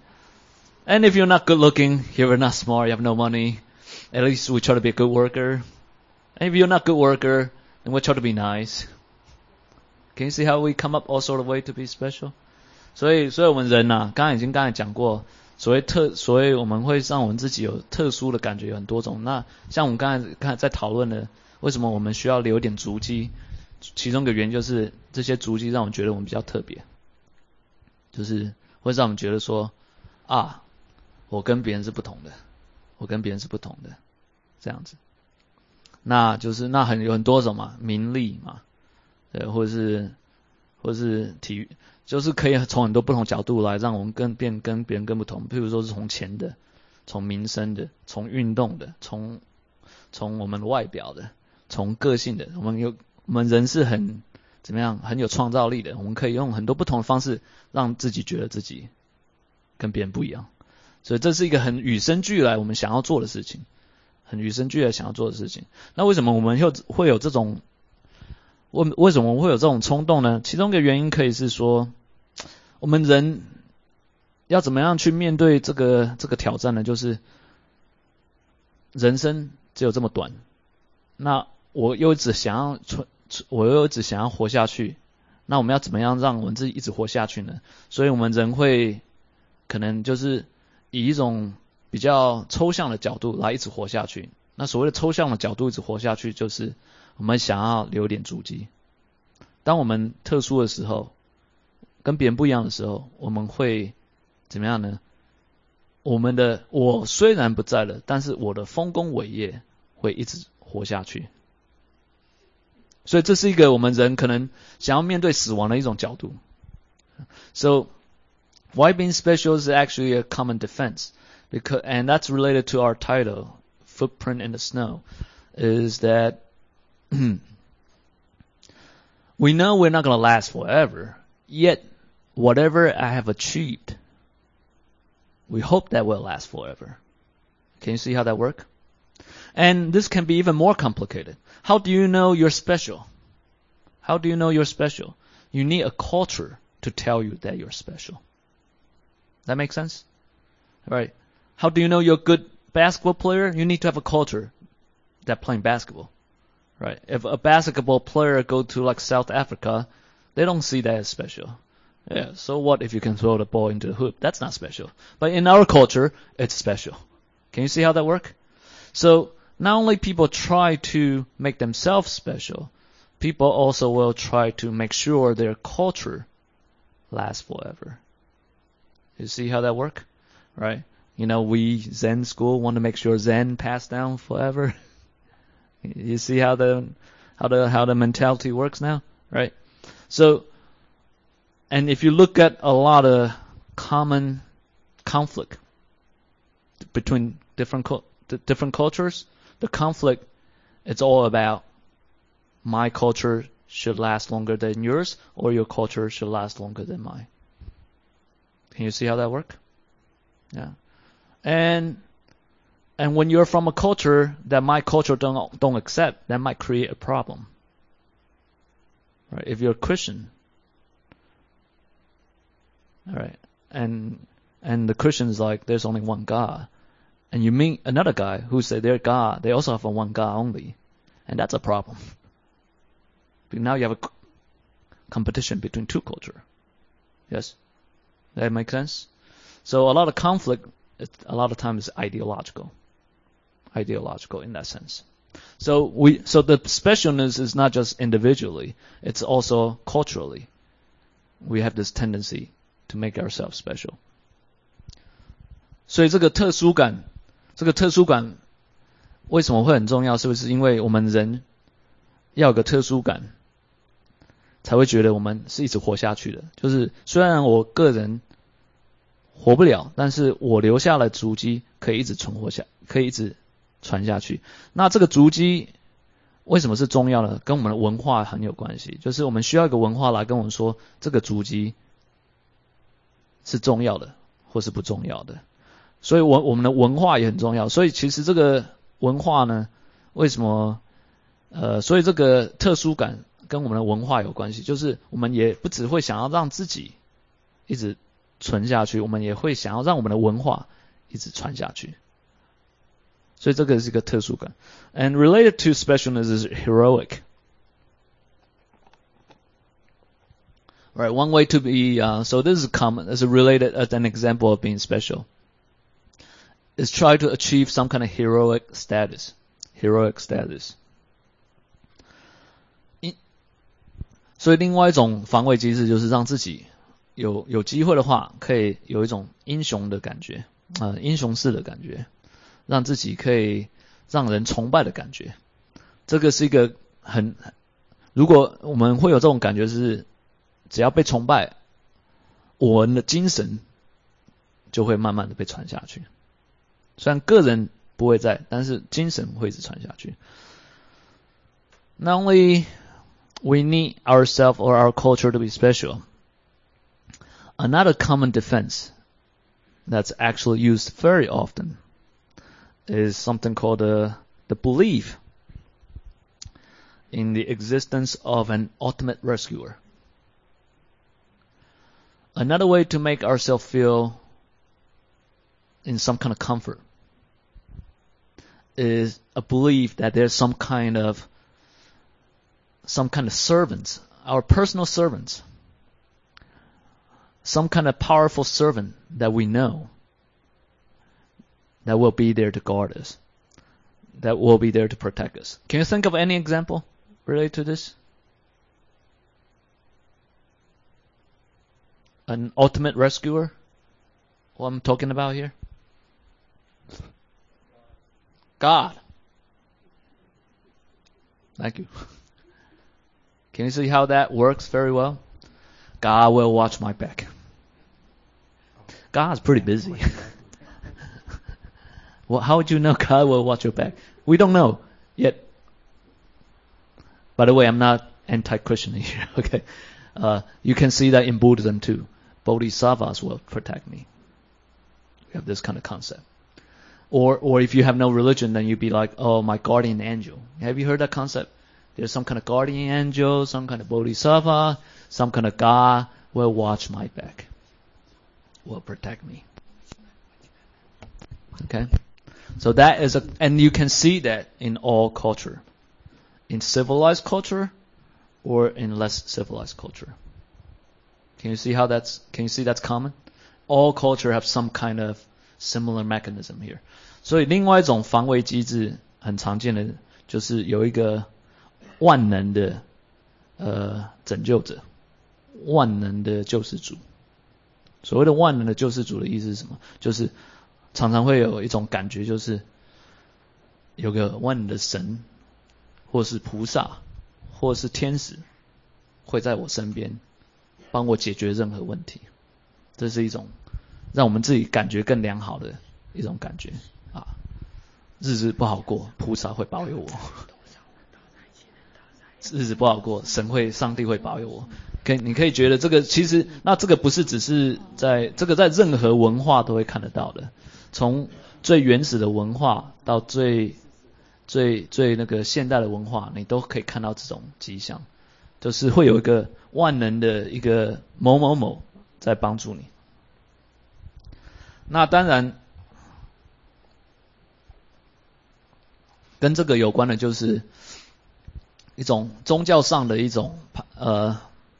And if you're not good looking, you're not smart, you have no money, at least we try to be a good worker. And if you're not a good worker, then we try to be nice. Can you see how we come up all sort of way to be special? 所以，所以我们人呐，刚才已经刚才讲过，所谓特，所以我们会让我们自己有特殊的感觉，有很多种。那像我们刚才刚才在讨论的，为什么我们需要留一点足迹？其中一个原因就是这些足迹让我们觉得我们比较特别，就是会让我们觉得说啊，我跟别人是不同的，我跟别人是不同的，这样子。那就是那很有很多种嘛，名利嘛，对，或者是或者是体育，就是可以从很多不同角度来让我们跟变跟别人更不同。譬如说是从钱的，从民生的，从运动的，从从我们外表的，从个性的。我们有我们人是很怎么样，很有创造力的。我们可以用很多不同的方式让自己觉得自己跟别人不一样。所以这是一个很与生俱来我们想要做的事情。很与生俱来想要做的事情。那为什么我们又会有这种，为为什么我们会有这种冲动呢？其中一个原因可以是说，我们人要怎么样去面对这个这个挑战呢？就是人生只有这么短，那我又只想要我又只想要活下去，那我们要怎么样让我们自己一直活下去呢？所以我们人会可能就是以一种比较抽象的角度来一直活下去。那所谓的抽象的角度一直活下去，就是我们想要留点足迹。当我们特殊的时候，跟别人不一样的时候，我们会怎么样呢？我们的我虽然不在了，但是我的丰功伟业会一直活下去。所以这是一个我们人可能想要面对死亡的一种角度。So, why being special is actually a common defense. Because, and that's related to our title, Footprint in the Snow, is that we know we're not going to last forever, yet whatever I have achieved, we hope that will last forever. Can you see how that works? And this can be even more complicated. How do you know you're special? How do you know you're special? You need a culture to tell you that you're special. That make sense? All right. How do you know you're a good basketball player? You need to have a culture that playing basketball, right? If a basketball player go to like South Africa, they don't see that as special. Yeah, so what if you can throw the ball into the hoop? That's not special. But in our culture, it's special. Can you see how that works? So not only people try to make themselves special, people also will try to make sure their culture lasts forever. You see how that works? Right? You know, we Zen school want to make sure Zen pass down forever. You see how the how the how the mentality works now, right? So, and if you look at a lot of common conflict between different different cultures, the conflict it's all about my culture should last longer than yours, or your culture should last longer than mine. Can you see how that works? Yeah. And and when you're from a culture that my culture don't don't accept, that might create a problem. Right? If you're a Christian, all right, and and the Christian's like there's only one God, and you meet another guy who say they're God, they also have a one God only, and that's a problem. But now you have a competition between two cultures. Yes, that makes sense. So a lot of conflict. It, a lot of times ideological, ideological in that sense. So we, so the specialness is not just individually; it's also culturally. We have this tendency to make ourselves special. 所以这个特殊感，这个特殊感为什么会很重要？是不是因为我们人要有个特殊感，才会觉得我们是一直活下去的？就是虽然我个人活不了，但是我留下了足迹，可以一直存活下，可以一直传下去。那这个足迹为什么是重要的？跟我们的文化很有关系，就是我们需要一个文化来跟我们说这个足迹是重要的或是不重要的。所以我我们的文化也很重要。所以其实这个文化呢，为什么呃所以这个特殊感跟我们的文化有关系，就是我们也不只会想要让自己一直存下去，我们也会想要让我们的文化一直传下去。所以这个是一个特殊感。And related to specialness is heroic. Right, one way to be, uh, so this is common, is related as an example of being special, is try to achieve some kind of heroic status. Heroic status. 所以另外一种防卫机制就是让自己有有机会的话，可以有一种英雄的感觉，呃，英雄式的感觉，让自己可以让人崇拜的感觉。这个是一个很，如果我们会有这种感觉，是只要被崇拜，我们的精神就会慢慢的被传下去。虽然个人不会在，但是精神会一直传下去。Not only we need ourselves or our culture to be special, another common defense that's actually used very often is something called the, the belief in the existence of an ultimate rescuer. Another way to make ourselves feel in some kind of comfort is a belief that there's some kind of some kind of servants, our personal servants, some kind of powerful servant that we know that will be there to guard us, that will be there to protect us. Can you think of any example related to this? An ultimate rescuer? What I'm talking about here? God. Thank you. Can you see how that works very well? God will watch my back. God's pretty busy. Well, how would you know God will watch your back? We don't know yet. By the way, I'm not anti-Christian here. Okay, uh, you can see that in Buddhism too. Bodhisattvas will protect me. We have this kind of concept. Or, or if you have no religion, then you'd be like, oh, my guardian angel. Have you heard that concept? There's some kind of guardian angel, some kind of bodhisattva, some kind of God will watch my back, will protect me. Okay? So that is a, and you can see that in all culture. In civilized culture or in less civilized culture. Can you see how that's, can you see that's common? All culture have some kind of similar mechanism here. 所以另外一种防卫机制很常见的就是有一个万能的呃拯救者，万能的救世主。所谓的万能的救世主的意思是什么？就是常常会有一种感觉，就是有个万能的神，或是菩萨，或是天使，会在我身边帮我解决任何问题。这是一种让我们自己感觉更良好的一种感觉啊。日子不好过，菩萨会保佑我。日子不好过，神会，上帝会保佑我。可以，你可以觉得这个其实，那这个不是只是在这个在任何文化都会看得到的，从最原始的文化到最最最那个现代的文化，你都可以看到这种迹象，就是会有一个万能的一个某某某在帮助你。那当然，跟这个有关的就是一种宗教上的一种呃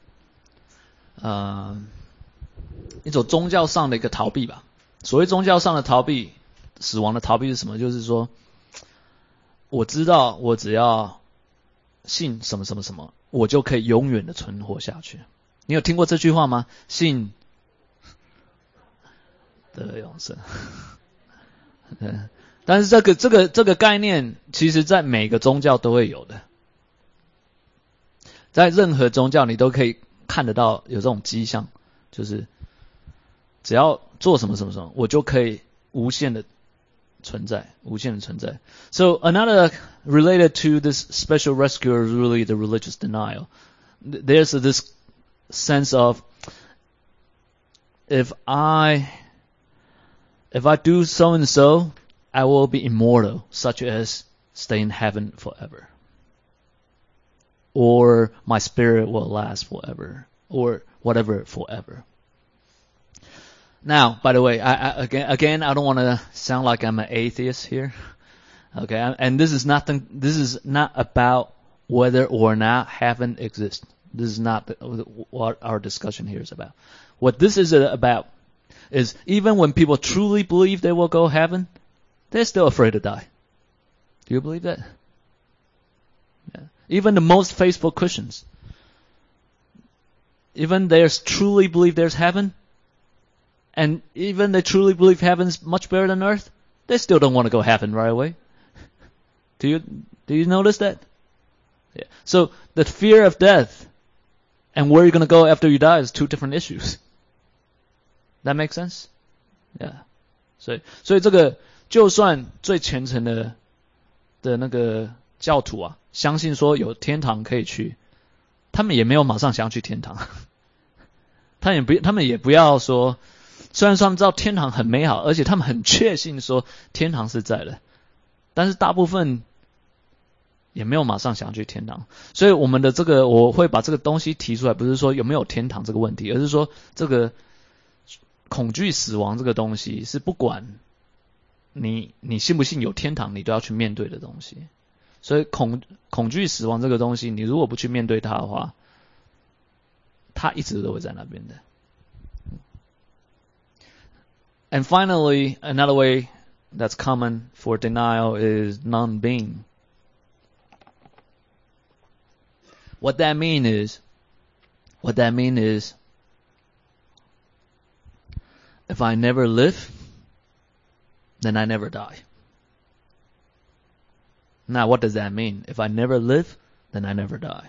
呃一种宗教上的一个逃避吧。所谓宗教上的逃避，死亡的逃避是什么？就是说，我知道我只要信什么什么什么，我就可以永远的存活下去。你有听过这句话吗？信得永生。对，但是这个这个这个概念，其实在每个宗教都会有的，在任何宗教你都可以看得到有这种迹象，就是只要做什么什么什么，我就可以无限的存在，无限的存在。So another related to this special rescuer is really the religious denial. There's this sense of if I if I do so and so, I will be immortal, such as stay in heaven forever. Or my spirit will last forever, or whatever forever. Now, by the way, I, I, again, again, I don't want to sound like I'm an atheist here. Okay, and this is nothing. This is not about whether or not heaven exists. This is not the, what our discussion here is about. What this is about is even when people truly believe they will go heaven, they're still afraid to die. Do you believe that? Yeah. Even the most faithful Christians, even they truly believe there's heaven, and even they truly believe heaven's much better than earth, they still don't want to go heaven right away. Do you do you notice that? Yeah. So the fear of death and where you're going to go after you die is two different issues. That makes sense? Yeah. 所以所以这个就算最虔诚的的那个教徒啊，相信说有天堂可以去，他们也没有马上想要去天堂。他也不他们也不要说，虽然说他们知道天堂很美好，而且他们很确信说天堂是在的，但是大部分也没有马上想要去天堂。所以我们的这个我会把这个东西提出来，不是说有没有天堂这个问题，而是说这个恐惧死亡这个东西是不管你你信不信有天堂，你都要去面对的东西。所以恐恐惧死亡这个东西，你如果不去面对它的话，它一直都会在那边的。And finally, another way that's common for denial is non-being. What that mean is, what that mean is, if I never live, then I never die. Now, what does that mean? If I never live, then I never die.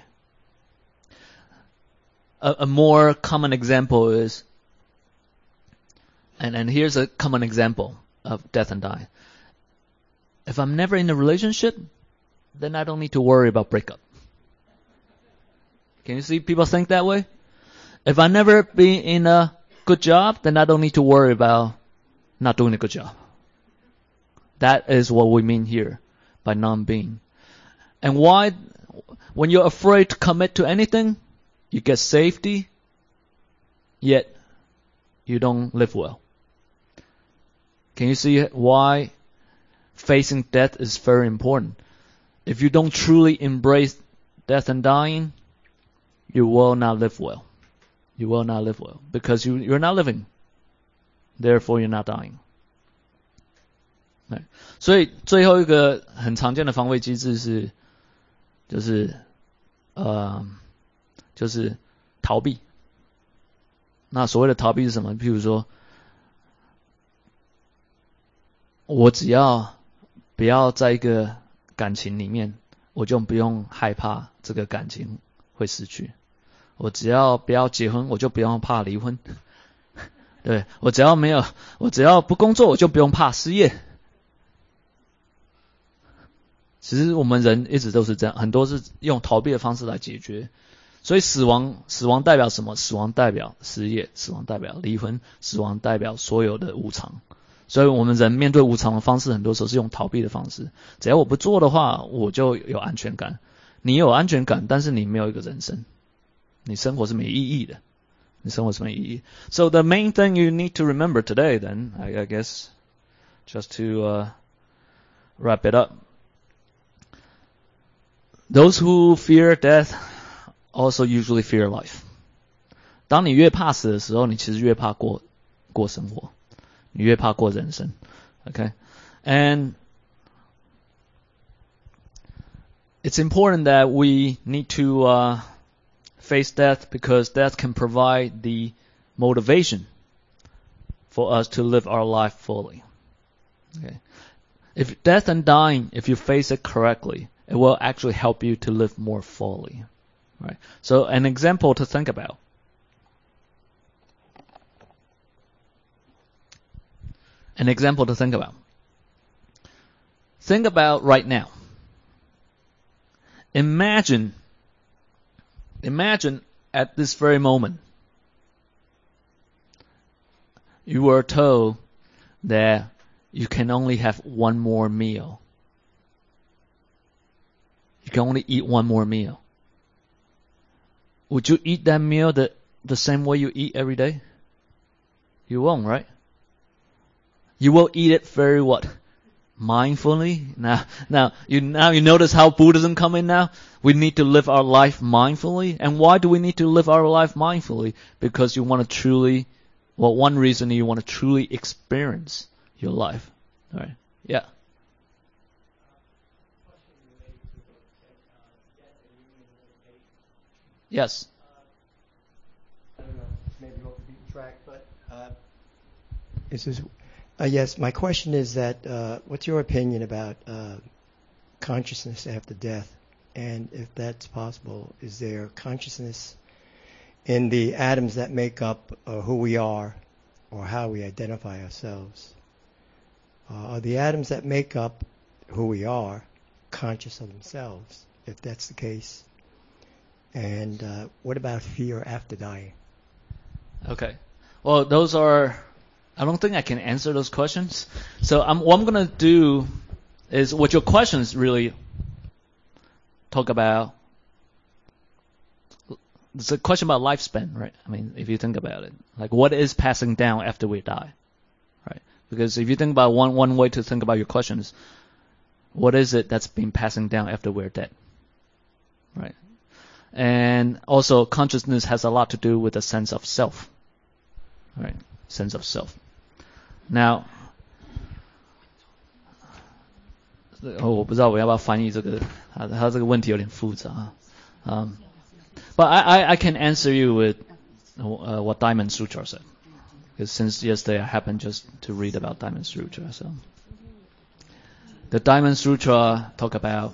A, a more common example is, and, and here's a common example of death and dying. If I'm never in a relationship, then I don't need to worry about breakup. Can you see people think that way? If I never be in a good job, then I don't need to worry about not doing a good job. That is what we mean here by non-being. And why? When you're afraid to commit to anything, you get safety, yet you don't live well. Can you see why facing death is very important? If you don't truly embrace death and dying, you will not live well. You will not live well because you, you're not living. Therefore, you're not dying. 所以最后一个很常见的防卫机制是，就是呃，就是逃避。那所谓的逃避是什么？譬如说，我只要不要在一个感情里面，我就不用害怕这个感情会失去。我只要不要结婚，我就不用怕离婚。对，我只要没有，我只要不工作，我就不用怕失业。其实我们人一直都是这样，很多是用逃避的方式来解决。所以死亡，死亡代表什么？死亡代表失业，死亡代表离婚，死亡代表所有的无常。所以我们人面对无常的方式，很多时候是用逃避的方式。只要我不做的话，我就有安全感。你有安全感，但是你没有一个人生，你生活是没意义的。你生活是没意义。So the main thing you need to remember today, then, I, I guess, just to uh, wrap it up. Those who fear death also usually fear life. 当你越怕死的时候，你其实越怕过过生活，你越怕过人生。Okay, and it's important that we need to uh, face death because death can provide the motivation for us to live our life fully. Okay. If death and dying, if you face it correctly, it will actually help you to live more fully. Right? So an example to think about. An example to think about. Think about right now. Imagine, imagine at this very moment, you were told that you can only have one more meal. You can only eat one more meal. Would you eat that meal the, the same way you eat every day? You won't, right? You will eat it very what? Mindfully. Now, now you now you notice how Buddhism come in now. We need to live our life mindfully. And why do we need to live our life mindfully? Because you want to truly, well, one reason you want to truly experience your life. All right. Yeah. Yes. I don't know. Maybe off the beaten track, but uh, this is. Uh, yes, my question is that uh, what's your opinion about uh, consciousness after death? And if that's possible, is there consciousness in the atoms that make up uh, who we are or how we identify ourselves? Uh, are the atoms that make up who we are conscious of themselves, if that's the case? And uh, what about fear after dying? Okay. Well, those are... I don't think I can answer those questions. So I'm, what I'm going to do is what your questions really talk about. It's a question about lifespan, right? I mean, if you think about it. Like, what is passing down after we die? Right? Because if you think about one, one way to think about your questions, what is it that's been passing down after we're dead? Right? And also, consciousness has a lot to do with a sense of self. Right? Sense of self. Now, 哦，我不知道我要不要翻译这个，他他这个问题有点复杂。Um, but I, I, I can answer you with uh, what Diamond Sutra said. Because since yesterday I happened just to read about Diamond Sutra. So the Diamond Sutra talk about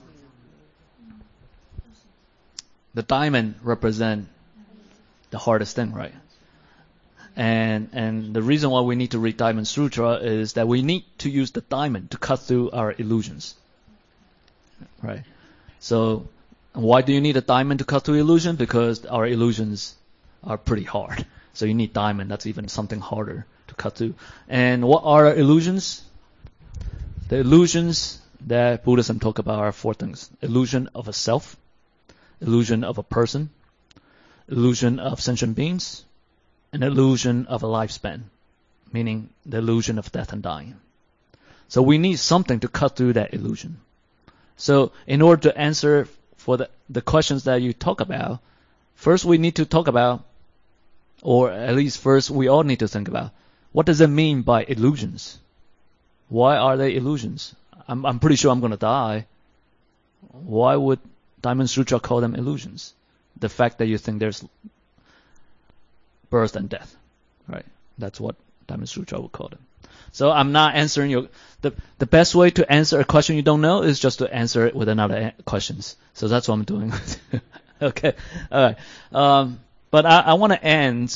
the diamond represent the hardest thing, right? And and the reason why we need to read Diamond Sutra is that we need to use the diamond to cut through our illusions. Right? So why do you need a diamond to cut through illusion? Because our illusions are pretty hard. So you need diamond. That's even something harder to cut through. And what are illusions? The illusions that Buddhism talk about are four things. Illusion of a self, illusion of a person, illusion of sentient beings, an illusion of a lifespan, meaning the illusion of death and dying. So we need something to cut through that illusion. So in order to answer for the, the questions that you talk about, first we need to talk about, or at least first we all need to think about, what does it mean by illusions? Why are they illusions? I'm, I'm pretty sure I'm going to die. Why would Diamond Sutra call them illusions? The fact that you think there's birth and death, right? That's what Diamond Sutra would call them. So I'm not answering your, the, the best way to answer a question you don't know is just to answer it with another questions. So that's what I'm doing. Okay. All right. Um, but I, I want to end.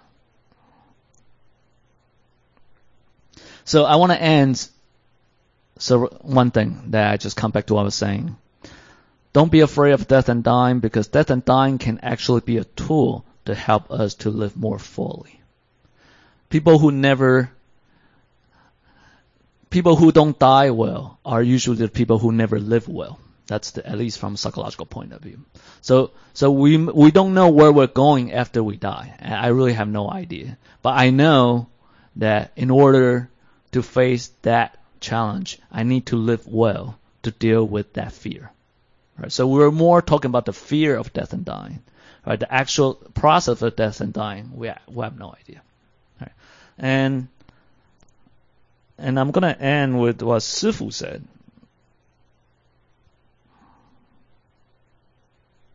So I want to end. So one thing that I just come back to what I was saying. Don't be afraid of death and dying, because death and dying can actually be a tool to help us to live more fully. People who never, people who don't die well are usually the people who never live well. That's the, at least from a psychological point of view. So, so we we don't know where we're going after we die. I really have no idea. But I know that in order to face that challenge, I need to live well to deal with that fear. Right? So we're more talking about the fear of death and dying. Right? The actual process of death and dying, we have, we have no idea. Right? And and I'm going to end with what Sifu said.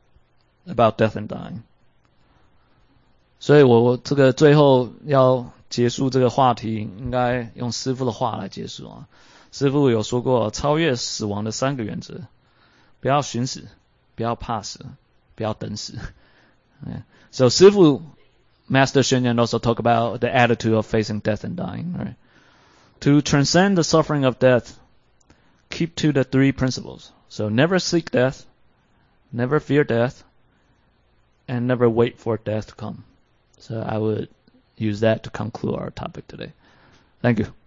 About death and dying. 所以我我这个最后要结束这个话题，应该用师父的话来结束啊。师父有说过，超越死亡的三个原则：不要寻死，不要怕死，不要等死。So 师父 Master Shen Yan also talk about the attitude of facing death and dying, right? To transcend the suffering of death, keep to the three principles. So never seek death, never fear death, and never wait for death to come. So I would use that to conclude our topic today. Thank you.